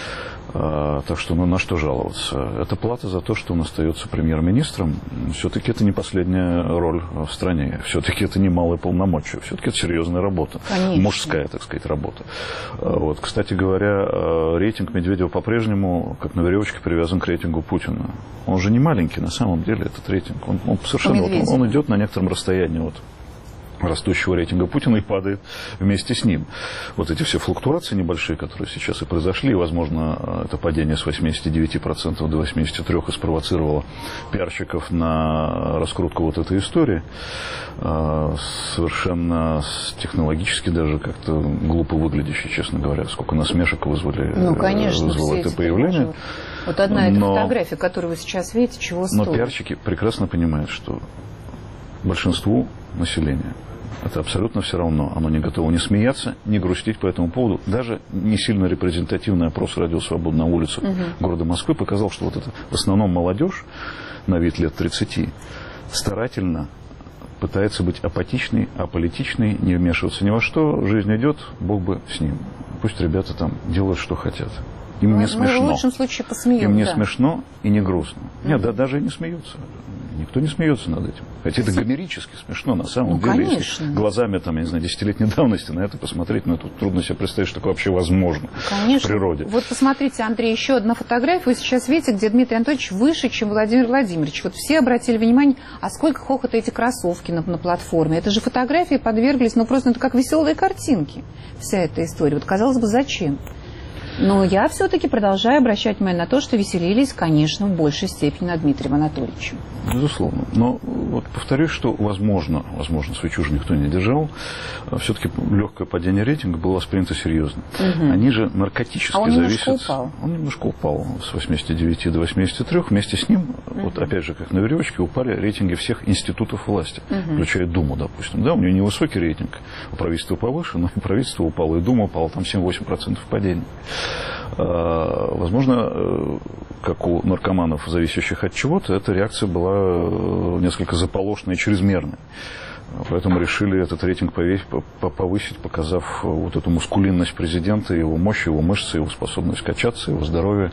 А, так что, ну, на что жаловаться? Это плата за то, что он остается премьер-министром. Все-таки это не последняя роль в стране. Все-таки это немалые полномочия. Все-таки это серьезная работа. Конечно. Мужская, так сказать, работа. Вот, кстати говоря, рейтинг Медведева по-прежнему, как на веревочке, привязан к рейтингу Путина. Он же не маленький, на самом деле, этот рейтинг. Он, он совершенно, вот, он, он идет на некотором расстоянии вот растущего рейтинга Путина и падает вместе с ним. Вот эти все флуктуации небольшие, которые сейчас и произошли, возможно, это падение с восьмидесяти девяти процентов до восьмидесяти трёх процентов и спровоцировало пиарщиков на раскрутку вот этой истории. Совершенно технологически даже как-то глупо выглядящий, честно говоря, сколько насмешек вызвали, ну, конечно, вызвало это появление. Вот, вот одна эта но, фотография, которую вы сейчас видите, чего стоит. Но пиарщики прекрасно понимают, что большинству населения это абсолютно все равно. Оно не готово не смеяться, не грустить по этому поводу. Даже не сильно репрезентативный опрос «Радио Свобода» на улицах угу. города Москвы показал, что вот это в основном молодежь на вид лет тридцати старательно пытается быть апатичной, аполитичной, не вмешиваться ни во что. Жизнь идет, Бог бы с ним. Пусть ребята там делают, что хотят. Им мы, не смешно. Мы в лучшем случае посмеем, Им не да. смешно и не грустно. Нет, да, даже и не смеются. Никто не смеется над этим. Хотя это гомерически смешно, на самом ну, деле. Конечно. Если глазами, там, я не знаю, десятилетней давности на это посмотреть, но тут трудно себе представить, что такое вообще возможно конечно. В природе. Вот посмотрите, Андрей, еще одна фотография. Вы сейчас видите, где Дмитрий Анатольевич выше, чем Владимир Владимирович. Вот все обратили внимание, а сколько хохота эти кроссовки на, на платформе. Это же фотографии подверглись, ну просто это как веселые картинки. Вся эта история. Вот казалось бы, зачем? Но я все-таки продолжаю обращать внимание на то, что веселились, конечно, в большей степени над Дмитрием Анатольевичем. Безусловно. Но вот повторюсь, что возможно, возможно, свечу уже никто не держал, все-таки легкое падение рейтинга было воспринято серьезно. Угу. Они же наркотически а он зависят... немножко упал. Он немножко упал с восьмидесяти девяти до восьмидесяти трёх. Вместе с ним, угу. вот опять же, как на веревочке, упали рейтинги всех институтов власти, угу. включая Думу, допустим. Да, у нее невысокий рейтинг, у правительства повыше, но и правительство упало, и Дума упала, там семь-восемь процентов падения. Возможно, как у наркоманов, зависящих от чего-то, эта реакция была несколько заполошенной и чрезмерной. Поэтому решили этот рейтинг повысить, показав вот эту мускулинность президента, его мощь, его мышцы, его способность качаться, его здоровье.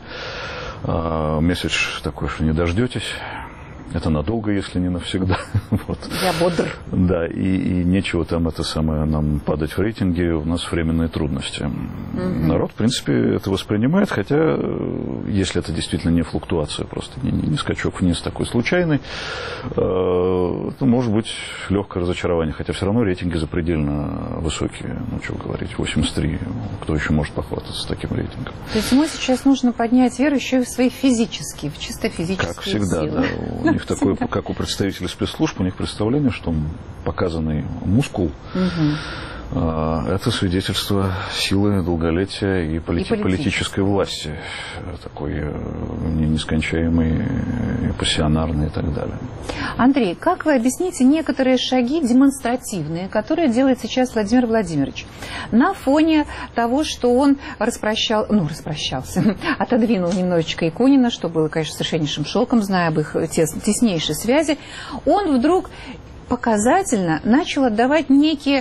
Месседж такой, что не дождетесь. Это надолго, если не навсегда. Вот. Я бодр. Да, и, и нечего там это самое нам падать в рейтинге, у нас временные трудности. Mm-hmm. Народ, в принципе, это воспринимает, хотя, если это действительно не флуктуация, просто не, не скачок вниз такой случайный, э, то может быть легкое разочарование, хотя все равно рейтинги запредельно высокие. Ну, что говорить, восемьдесят три, кто еще может похвастаться таким рейтингом? То есть ему сейчас нужно поднять веру еще и в свои физические, в чисто физические как всегда, силы. Да. У них такое, как у представителей спецслужб, у них представление, что показанный мускул угу. э, это свидетельство силы, долголетия и, полити- и политической власти. Такой э, нескончаемый, и пассионарный и так далее. Андрей, как вы объясните некоторые шаги демонстративные, которые делает сейчас Владимир Владимирович? На фоне того, что он распрощал, ну, распрощался, отодвинул немножечко Якунина, что было, конечно, совершеннейшим шоком, зная об их тес, теснейшей связи, он вдруг показательно начал отдавать некие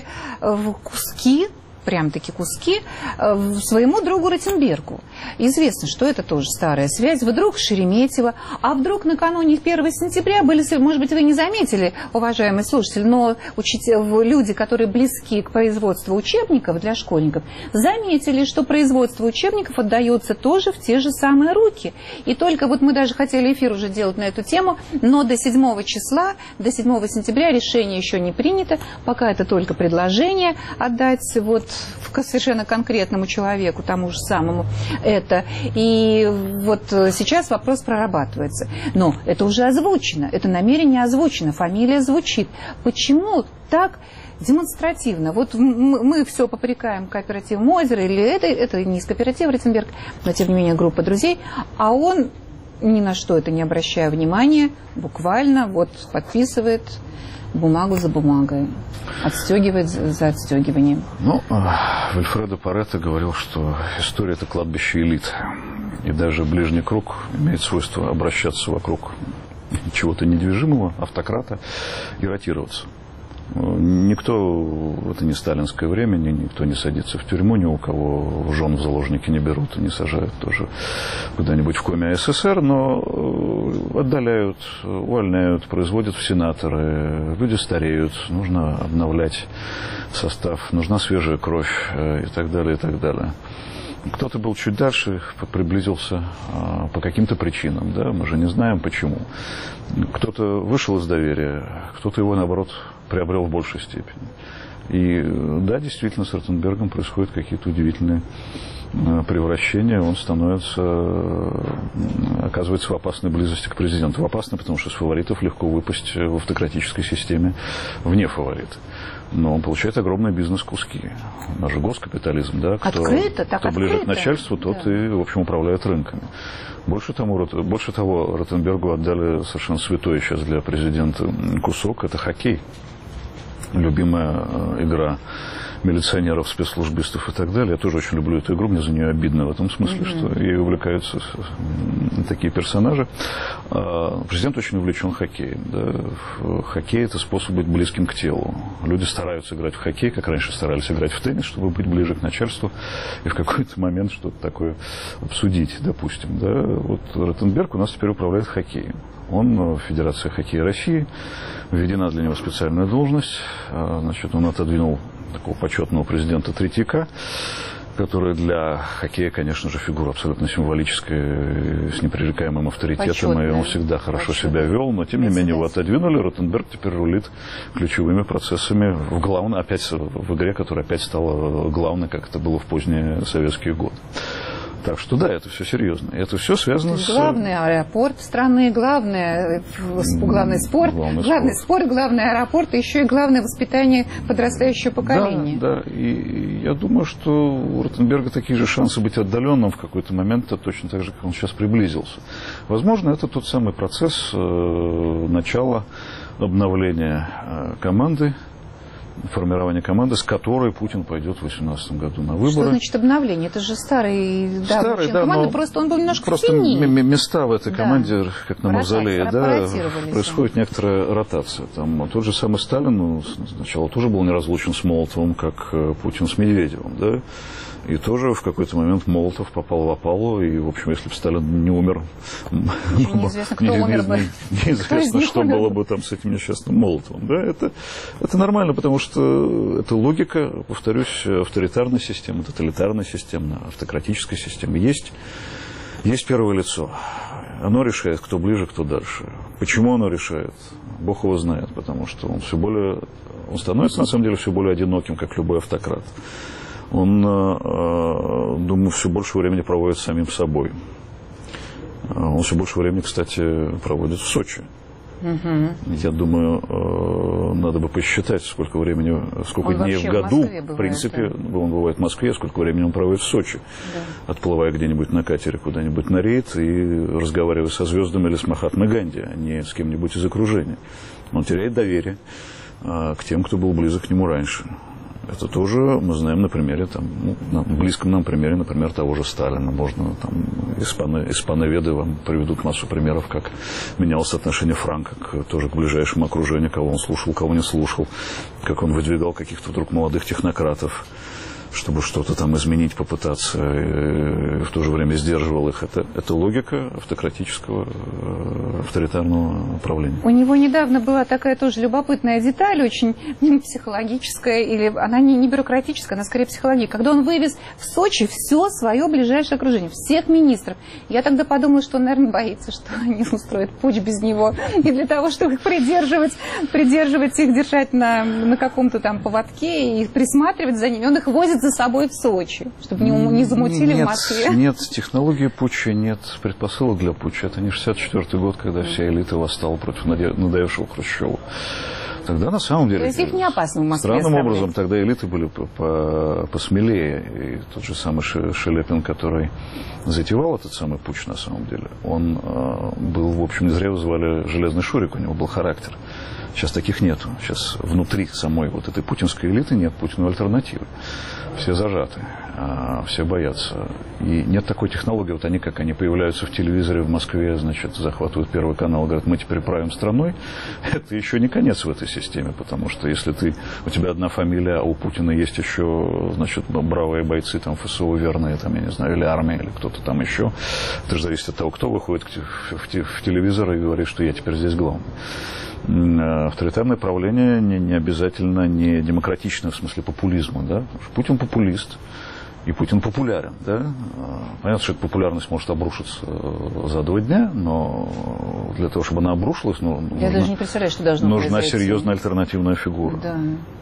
куски, прям-таки куски, своему другу Ротенбергу. Известно, что это тоже старая связь. Вдруг Шереметьево, а вдруг накануне первого сентября были, может быть, вы не заметили, уважаемый слушатель, но учитель, люди, которые близки к производству учебников для школьников, заметили, что производство учебников отдается тоже в те же самые руки. И только вот мы даже хотели эфир уже делать на эту тему, но до седьмого числа, до седьмого сентября решение еще не принято, пока это только предложение отдать вот совершенно конкретному человеку, тому же самому это. И вот сейчас вопрос прорабатывается. Но это уже озвучено, это намерение озвучено, фамилия звучит. Почему так демонстративно? Вот мы, мы все попрекаем кооператив Мозер, или это, это не из кооператива Ротенберг, но тем не менее группа друзей, а он ни на что это не обращая внимания, буквально вот подписывает бумагу за бумагой, отстегивает за отстегиванием. Ну, Вильфредо Парето говорил, что история – это кладбище элит. И даже ближний круг имеет свойство обращаться вокруг чего-то недвижимого, автократа, и ротироваться. Никто, это не сталинское время, никто не садится в тюрьму, ни у кого жен в заложники не берут и не сажают тоже куда-нибудь в коме СССР, но отдаляют, увольняют, производят в сенаторы, люди стареют, нужно обновлять состав, нужна свежая кровь и так далее, и так далее. Кто-то был чуть дальше, приблизился а, по каким-то причинам, да, мы же не знаем почему. Кто-то вышел из доверия, кто-то его, наоборот, приобрел в большей степени. И да, действительно, с Ротенбергом происходят какие-то удивительные превращения, он становится, оказывается в опасной близости к президенту. В опасной, потому что с фаворитов легко выпасть в автократической системе вне фаворита. Но он получает огромный бизнес-куски. У нас же госкапитализм, да? Кто, открыто, так кто ближе открыто. К начальству, тот да. и, в общем, управляет рынками. Больше того, больше того, Ротенбергу отдали совершенно святой сейчас для президента кусок. Это хоккей. Любимая игра милиционеров, спецслужбистов и так далее. Я тоже очень люблю эту игру, мне за нее обидно в этом смысле, mm-hmm. что ей увлекаются такие персонажи. Президент очень увлечен хоккеем. Да. Хоккей – это способ быть близким к телу. Люди стараются играть в хоккей, как раньше старались играть в теннис, чтобы быть ближе к начальству и в какой-то момент что-то такое обсудить, допустим. Да. Вот Ротенберг у нас теперь управляет хоккеем. Он в Федерации хоккея России, введена для него специальная должность. Значит, он отодвинул такого почетного президента Третьяка, который для хоккея, конечно же, фигура абсолютно символическая, с непререкаемым авторитетом, почетная, и он всегда хорошо почетная. себя вел, но тем не менее его отодвинули. Ротенберг теперь рулит ключевыми процессами в главной, опять в игре, которая опять стала главной, как это было в поздние советские годы. Так что да, это все серьезно. Это все связано с... Главный аэропорт страны, главный, главный спорт, главный, главный спорт. спорт, главный аэропорт, и еще и главное воспитание подрастающего поколения. Да, да. И я думаю, что у Ротенберга такие же шансы быть отдаленным в какой-то момент, точно так же, как он сейчас приблизился. Возможно, это тот самый процесс э, начала обновления э, команды, формирование команды, с которой Путин пойдет в две тысячи восемнадцатом году на выборы. Что значит обновление? Это же старый, да, старый да, команда, просто он был немножко просто места в этой команде, да, как на мавзолее, да, происходит да. некоторая ротация. Там тот же самый Сталин, ну, сначала тоже был неразлучен с Молотовым, как Путин с Медведевым, да. И тоже в какой-то момент Молотов попал в опалу, и, в общем, если бы Сталин не умер, неизвестно, кто не, умер бы. Неизвестно, что умер было бы там с этим несчастным Молотовым. Да, это, это нормально, потому что это логика, повторюсь, авторитарной системы, тоталитарной системы, автократической системы. Есть, есть первое лицо. Оно решает, кто ближе, кто дальше. Почему оно решает? Бог его знает, потому что он все более, он становится, на самом деле, все более одиноким, как любой автократ. Он, думаю, все больше времени проводит с самим собой. Он все больше времени, кстати, проводит в Сочи. Угу. Я думаю, надо бы посчитать, сколько времени, сколько он дней в году, в, в принципе, да? Он бывает в Москве, сколько времени он проводит в Сочи, да. Отплывая где-нибудь на катере куда-нибудь на рейд и разговаривая со звездами или с Махатмой Ганди, а не с кем-нибудь из окружения. Он теряет доверие к тем, кто был близок к нему раньше. Это тоже мы знаем на примере, там, ну, на близком нам примере, например, того же Сталина. Можно, там, испано, испановеды вам приведут массу примеров, как менялось отношение Франка к, тоже к ближайшему окружению, кого он слушал, кого не слушал, как он выдвигал каких-то вдруг молодых технократов, чтобы что-то там изменить, попытаться, и в то же время сдерживал их. Это, это логика автократического, авторитарного управления. У него недавно была такая тоже любопытная деталь, очень психологическая, или она не, не бюрократическая, она скорее психологическая. Когда он вывез в Сочи все свое ближайшее окружение, всех министров. Я тогда подумала, что он, наверное, боится, что они устроят путч без него. И для того, чтобы их придерживать, придерживать их, держать на, на каком-то там поводке и присматривать за ними, он их возит за собой в Сочи, чтобы не, не замутили нет, в Москве. Нет технологии путча, нет предпосылок для путча. Это не шестьдесят четвёртый год, когда вся элита восстала против надоевшего Хрущева. Тогда на самом деле... То есть их не опасно в Москве странным оставлять. Образом тогда элиты были посмелее. И тот же самый Шелепин, который затевал этот самый путч на самом деле, он был, в общем, не зря его звали Железный Шурик, у него был характер. Сейчас таких нету. Сейчас внутри самой вот этой путинской элиты нет Путину альтернативы. Все зажаты, все боятся. И нет такой технологии. Вот они, как они появляются в телевизоре в Москве, значит, захватывают Первый канал, говорят, мы теперь правим страной. Это еще не конец в этой системе, потому что если ты, у тебя одна фамилия, а у Путина есть еще, значит, бравые бойцы, там, ФСО верные, там, я не знаю, или армия, или кто-то там еще. Это же зависит от того, кто выходит в телевизор и говорит, что я теперь здесь главный. Авторитарное правление не, не обязательно не демократичное в смысле популизма, да? Путин популист, и Путин популярен, да? Понятно, что эта популярность может обрушиться за два дня, но для того, чтобы она обрушилась, ну, я нужна, даже не представляю, что должно нужна произойти. серьезная альтернативная фигура. Да.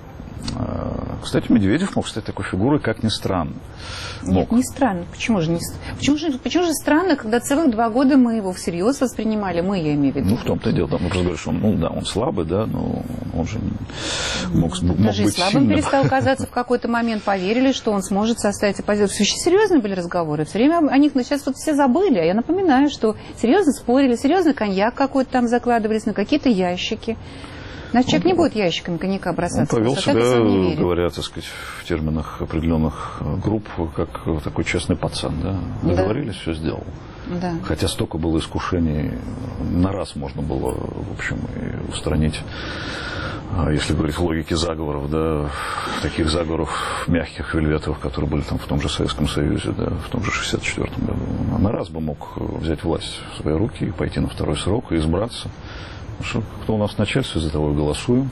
Кстати, Медведев мог стать такой фигурой, как ни странно. Нет, не странно. Почему же, не, почему, же, почему же странно, когда целых два года мы его всерьез воспринимали, мы, я имею в виду? Ну, в том-то и дело. Там, мы просто говорим, что он, ну, да, он слабый, да, но он же мог, мог Даже быть слабым сильным. перестал казаться в какой-то момент, поверили, что он сможет составить оппозицию. Очень серьезные были разговоры. Все время о них, но сейчас вот все забыли. А я напоминаю, что серьезно спорили, серьезно коньяк какой-то там закладывались на какие-то ящики. Значит, человек не будет ящиками коньяка бросаться. Он повел себя, говоря, так сказать, в терминах определенных групп, как такой честный пацан, да. Договорились, да. Все сделал. Да. Хотя столько было искушений, на раз можно было, в общем, и устранить, если говорить в логике заговоров, да, таких заговоров мягких, вельветовых, которые были там в том же Советском Союзе, да, в том же шестьдесят четвёртом году. На раз бы мог взять власть в свои руки и пойти на второй срок и избраться. Что, кто у нас в начальстве, за того и голосуем.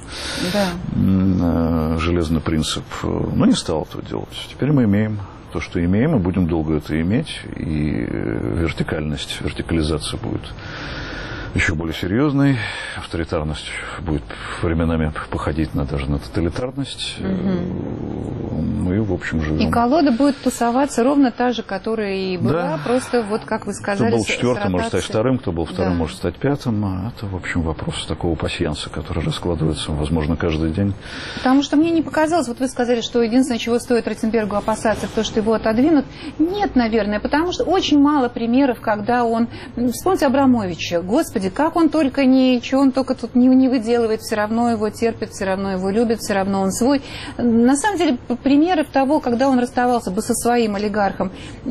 Да. Железный принцип. Но не стал этого делать. Теперь мы имеем то, что имеем, и будем долго это иметь. И вертикальность, вертикализация будет еще более серьезной. Авторитарность будет временами походить на, даже на тоталитарность. Угу. Мы, в общем, живем. И колода будет тусоваться ровно та же, которая и была, да. Просто, вот как вы сказали, кто был четвертым, может стать вторым, кто был вторым, да. может стать пятым. Это, в общем, вопрос такого пасьянса, который раскладывается, возможно, каждый день. Потому что мне не показалось, вот вы сказали, что единственное, чего стоит Ротенбергу опасаться, то, что его отодвинут. Нет, наверное, потому что очень мало примеров, когда он... Вспомните Абрамовича. Господи, как он только не... Чего он только тут не, не выделывает, все равно его терпит, все равно его любит, все равно он свой. На самом деле, примеров того, когда он расставался бы со своим олигархом,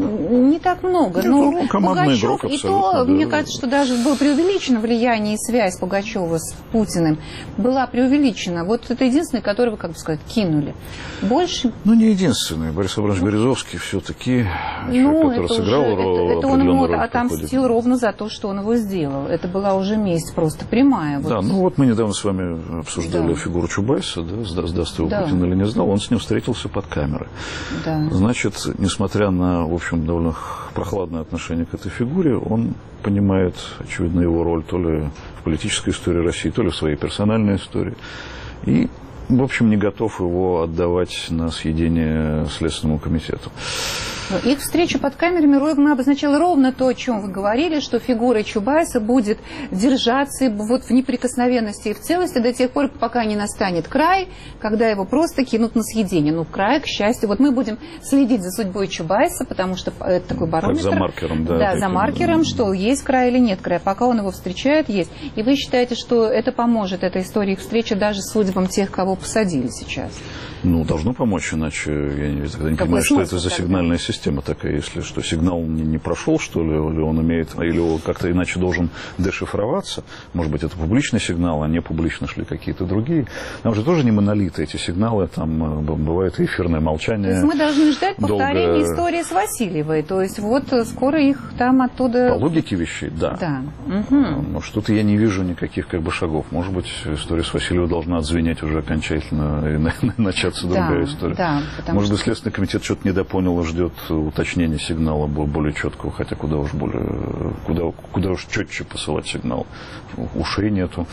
не так много. Но ну, Пугачев, игрок, и то, да. Мне кажется, что даже было преувеличено влияние и связь Пугачева с Путиным. Была преувеличена. Вот это единственный, которого, как бы сказать, кинули. Больше... Ну, не единственный. Борис Абрамович Березовский все-таки, ну, который сыграл уже, роль, это, это он ему роль отомстил ровно за то, что он его сделал. Это была уже месть просто прямая. Да, вот. Ну вот мы недавно с вами обсуждали да. фигуру Чубайса, да, сдаст его да. Путин или не сдал, он с ним встретился под камерой. Да. Значит, несмотря на, в общем, довольно прохладное отношение к этой фигуре, он понимает, очевидно, его роль то ли в политической истории России, то ли в своей персональной истории. И, в общем, не готов его отдавать на съедение Следственному комитету. Их встреча под камерами ровно обозначала ровно то, о чем вы говорили, что фигура Чубайса будет держаться вот в неприкосновенности и в целости до тех пор, пока не настанет край, когда его просто кинут на съедение. Ну, край, к счастью. Вот мы будем следить за судьбой Чубайса, потому что это такой барометр. Как за маркером, да. Да, таким, за маркером, да. Что есть край или нет края. Пока он его встречает, есть. И вы считаете, что это поможет, эта история их встречи, даже судьбам тех, кого посадили сейчас? Ну, должно помочь, иначе я не, тогда не Какой понимаю, что это за тогда? Сигнальная система такая, если что, сигнал не, не прошел, что ли, или он имеет, или он как-то иначе должен дешифроваться, может быть, это публичный сигнал, а не публично шли какие-то другие. Там же тоже не монолиты эти сигналы, там бывает и эфирное молчание. То есть мы должны ждать повторения долго... истории с Васильевой, то есть вот скоро их там оттуда... По логике вещей, да. Да. Угу. Но что-то я не вижу никаких как бы шагов. Может быть, история с Васильевой должна отзвенеть уже окончательно и начаться другая да, история. Да, может что... быть, Следственный комитет что-то недопонял и ждет уточнения сигнала более четкого, хотя куда уж более, куда, куда уж четче посылать сигнал. Ушей нету,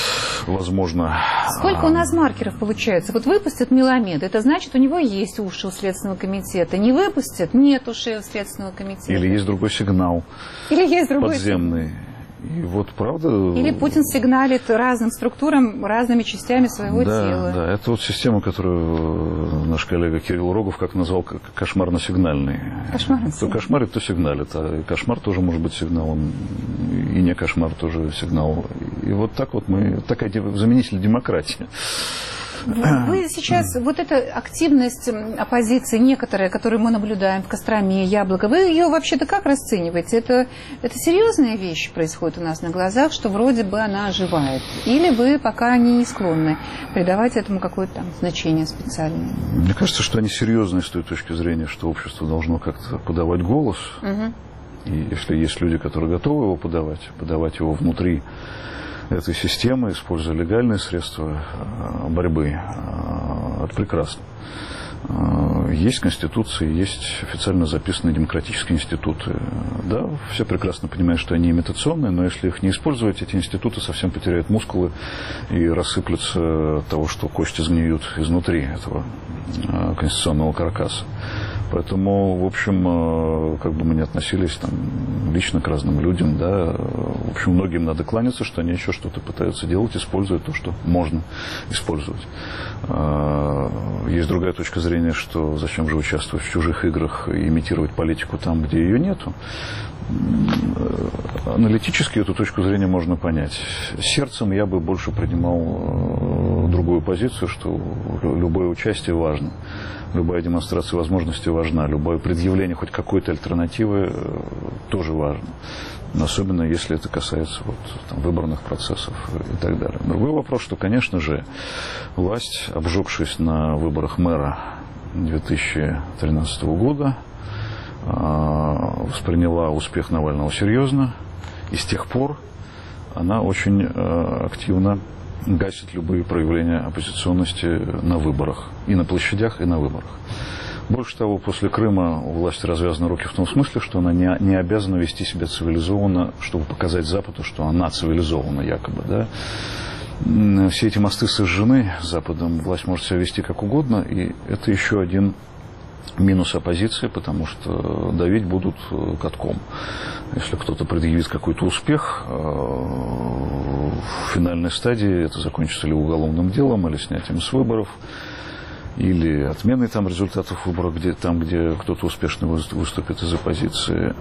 возможно. Сколько у нас маркеров получается? Вот выпустят Меламед, это значит, у него есть уши у Следственного комитета. Не выпустят, нет ушей у Следственного комитета. Или есть другой сигнал. Или есть другой подземный. И вот правда... Или Путин сигналит разным структурам, разными частями своего да, тела. Да, это вот система, которую наш коллега Кирилл Рогов как назвал кошмарно-сигнальный. Кошмарно. Кто кошмарит, то сигналит. А кошмар тоже может быть сигналом. И не кошмар тоже сигнал. И вот так вот мы... Такая заменитель демократии. Вы сейчас, вот эта активность оппозиции некоторая, которую мы наблюдаем в Костроме, Яблоко, вы ее вообще-то как расцениваете? Это, это серьезная вещь происходит у нас на глазах, что вроде бы она оживает? Или вы пока не склонны придавать этому какое-то там значение специальное? Мне кажется, что они серьезные с той точки зрения, что общество должно как-то подавать голос. Угу. И если есть люди, которые готовы его подавать, подавать его внутри этой системы, используя легальные средства борьбы, это прекрасно. Есть Конституция, есть официально записанные демократические институты. Да, все прекрасно понимают, что они имитационные, но если их не использовать, эти институты совсем потеряют мускулы и рассыплются от того, что кости сгниют изнутри этого конституционного каркаса. Поэтому, в общем, как бы мы ни относились там, лично к разным людям, да, в общем, многим надо кланяться, что они еще что-то пытаются делать, используя то, что можно использовать. Есть другая точка зрения, что зачем же участвовать в чужих играх и имитировать политику там, где ее нету. Аналитически эту точку зрения можно понять. Сердцем я бы больше принимал другую другую позицию, что любое участие важно, любая демонстрация возможностей важна, любое предъявление хоть какой-то альтернативы тоже важно. Особенно если это касается вот, там, выборных процессов и так далее. Другой вопрос, что, конечно же, власть, обжегшись на выборах мэра две тысячи тринадцатого года, восприняла успех Навального серьезно, и с тех пор она очень активно гасит любые проявления оппозиционности на выборах, и на площадях, и на выборах. Больше того, после Крыма у власти развязаны руки в том смысле, что она не, не обязана вести себя цивилизованно, чтобы показать Западу, что она цивилизована якобы. Да? Все эти мосты сожжены Западом, власть может себя вести как угодно, и это еще один минус оппозиции, потому что давить будут катком. Если кто-то предъявит какой-то успех, в финальной стадии это закончится или уголовным делом, или снятием с выборов, или отменой там результатов выборов, где, там, где кто-то успешно выступит из оппозиции.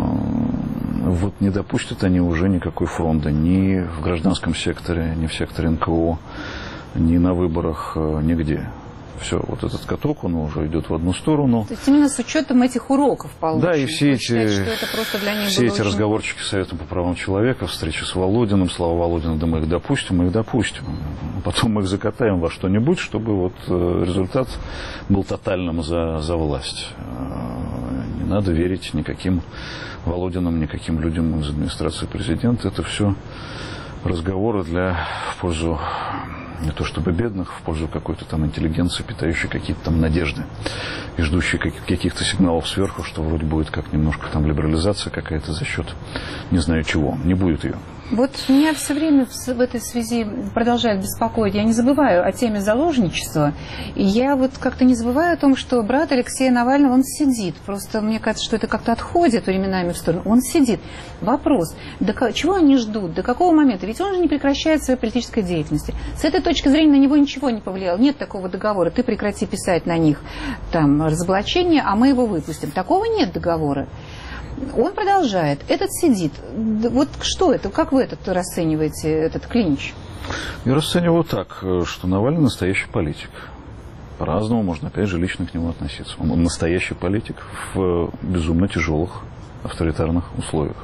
Вот не допустят они уже никакой фронта ни в гражданском секторе, ни в секторе эн ка о, ни на выборах, нигде. Все, вот этот каток, он уже идет в одну сторону. То есть именно с учетом этих уроков полученных. Да, и все эти, считаете, что это просто для них все эти очень... разговорчики Совета по правам человека, встречи с Володиным, слова Володина, да мы их допустим, мы их допустим. Потом мы их закатаем во что-нибудь, чтобы вот результат был тотальным за, за власть. Не надо верить никаким Володинам, никаким людям из администрации президента. Это все разговоры для в пользу не то чтобы бедных, в пользу какой-то там интеллигенции, питающей какие-то там надежды и ждущей каких-то сигналов сверху, что вроде будет как немножко там либерализация какая-то за счет не знаю чего. Не будет ее. Вот меня все время в этой связи продолжает беспокоить. Я не забываю о теме заложничества. И я вот как-то не забываю о том, что брат Алексея Навального, он сидит. Просто мне кажется, что это как-то отходит временами в сторону. Он сидит. Вопрос, до чего они ждут, до какого момента? Ведь он же не прекращает своей политической деятельности. С этой точки зрения на него ничего не повлияло. Нет такого договора. Ты прекрати писать на них там разоблачение, а мы его выпустим. Такого нет договора. Он продолжает, этот сидит. Вот что это? Как вы этот расцениваете, этот клинч? Я расцениваю так, что Навальный настоящий политик. По-разному можно, опять же, лично к нему относиться. Он настоящий политик в безумно тяжелых авторитарных условиях.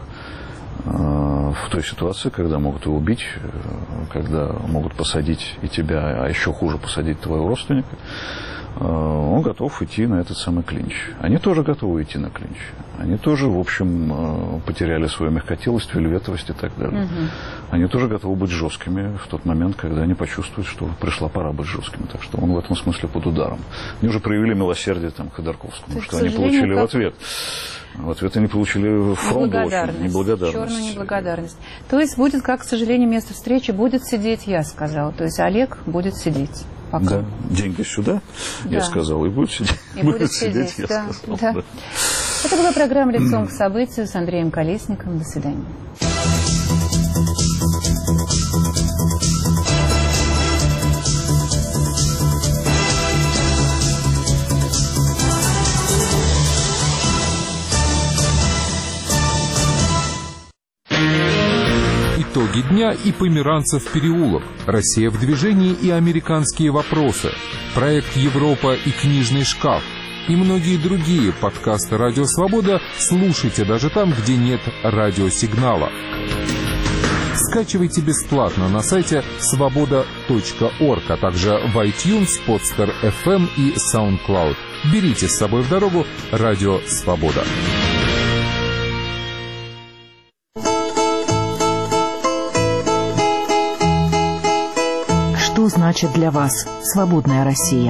В той ситуации, когда могут его убить, когда могут посадить и тебя, а еще хуже посадить твоего родственника, он готов идти на этот самый клинч. Они тоже готовы идти на клинч. Они тоже, в общем, потеряли свою мягкотелость, вельветовость и так далее. Угу. Они тоже готовы быть жесткими в тот момент, когда они почувствуют, что пришла пора быть жесткими. Так что он в этом смысле под ударом. Они уже проявили милосердие там, Ходорковскому, что они получили как... в ответ. В ответ они получили фронт очень неблагодарность. Черную неблагодарность. То есть будет, как, к сожалению, место встречи будет сидеть, я сказала. То есть Олег будет сидеть. Пока. Да, деньги сюда, да. Я сказал, и будет сидеть. И будет, будет сидеть, сидеть да, я сказал, да. Да. Это была программа «Лицом к событию» с Андреем Колесниковым. До свидания. Итоги дня и Померанцев переулок, Россия в движении и американские вопросы, проект Европа и книжный шкаф и многие другие подкасты «Радио Свобода» слушайте даже там, где нет радиосигнала. Скачивайте бесплатно на сайте свобода точка орг, а также в iTunes, Podster эф эм и SoundCloud. Берите с собой в дорогу «Радио Свобода». Что значит для вас свободная Россия?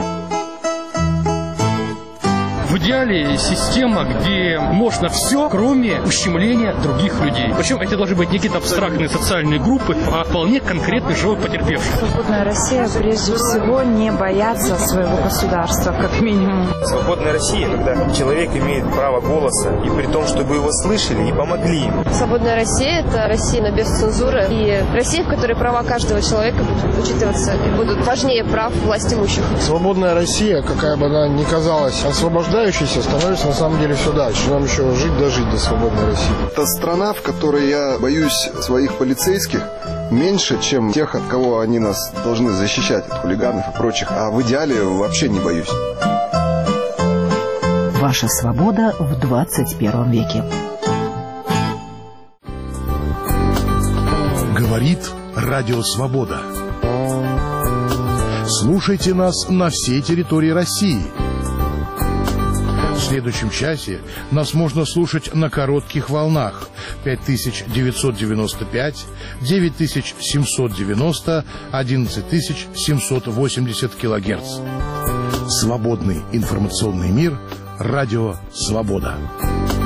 В идеале система, где можно все, кроме ущемления других людей. Причем это должны быть не какие-то абстрактные социальные группы, а вполне конкретный живой потерпевший. Свободная Россия прежде всего не бояться своего государства, как минимум. Свободная Россия, когда человек имеет право голоса, и при том, чтобы его слышали и помогли ему. Свободная Россия – это Россия, но без цензуры, и Россия, в которой права каждого человека будут учитываться и будут важнее прав властимущих. Свободная Россия, какая бы она ни казалась освобождающей, становится на самом деле все дальше. Нам еще жить дожить до свободной России. Это страна, в которой я боюсь своих полицейских, меньше, чем тех, от кого они нас должны защищать, от хулиганов и прочих. А в идеале вообще не боюсь. Ваша свобода в двадцать первом веке. Говорит Радио Свобода. Слушайте нас на всей территории России. В следующем часе нас можно слушать на коротких волнах пять тысяч девятьсот девяносто пять, девять тысяч семьсот девяносто, одиннадцать тысяч семьсот восемьдесят килогерц. Свободный информационный мир. Радио Свобода.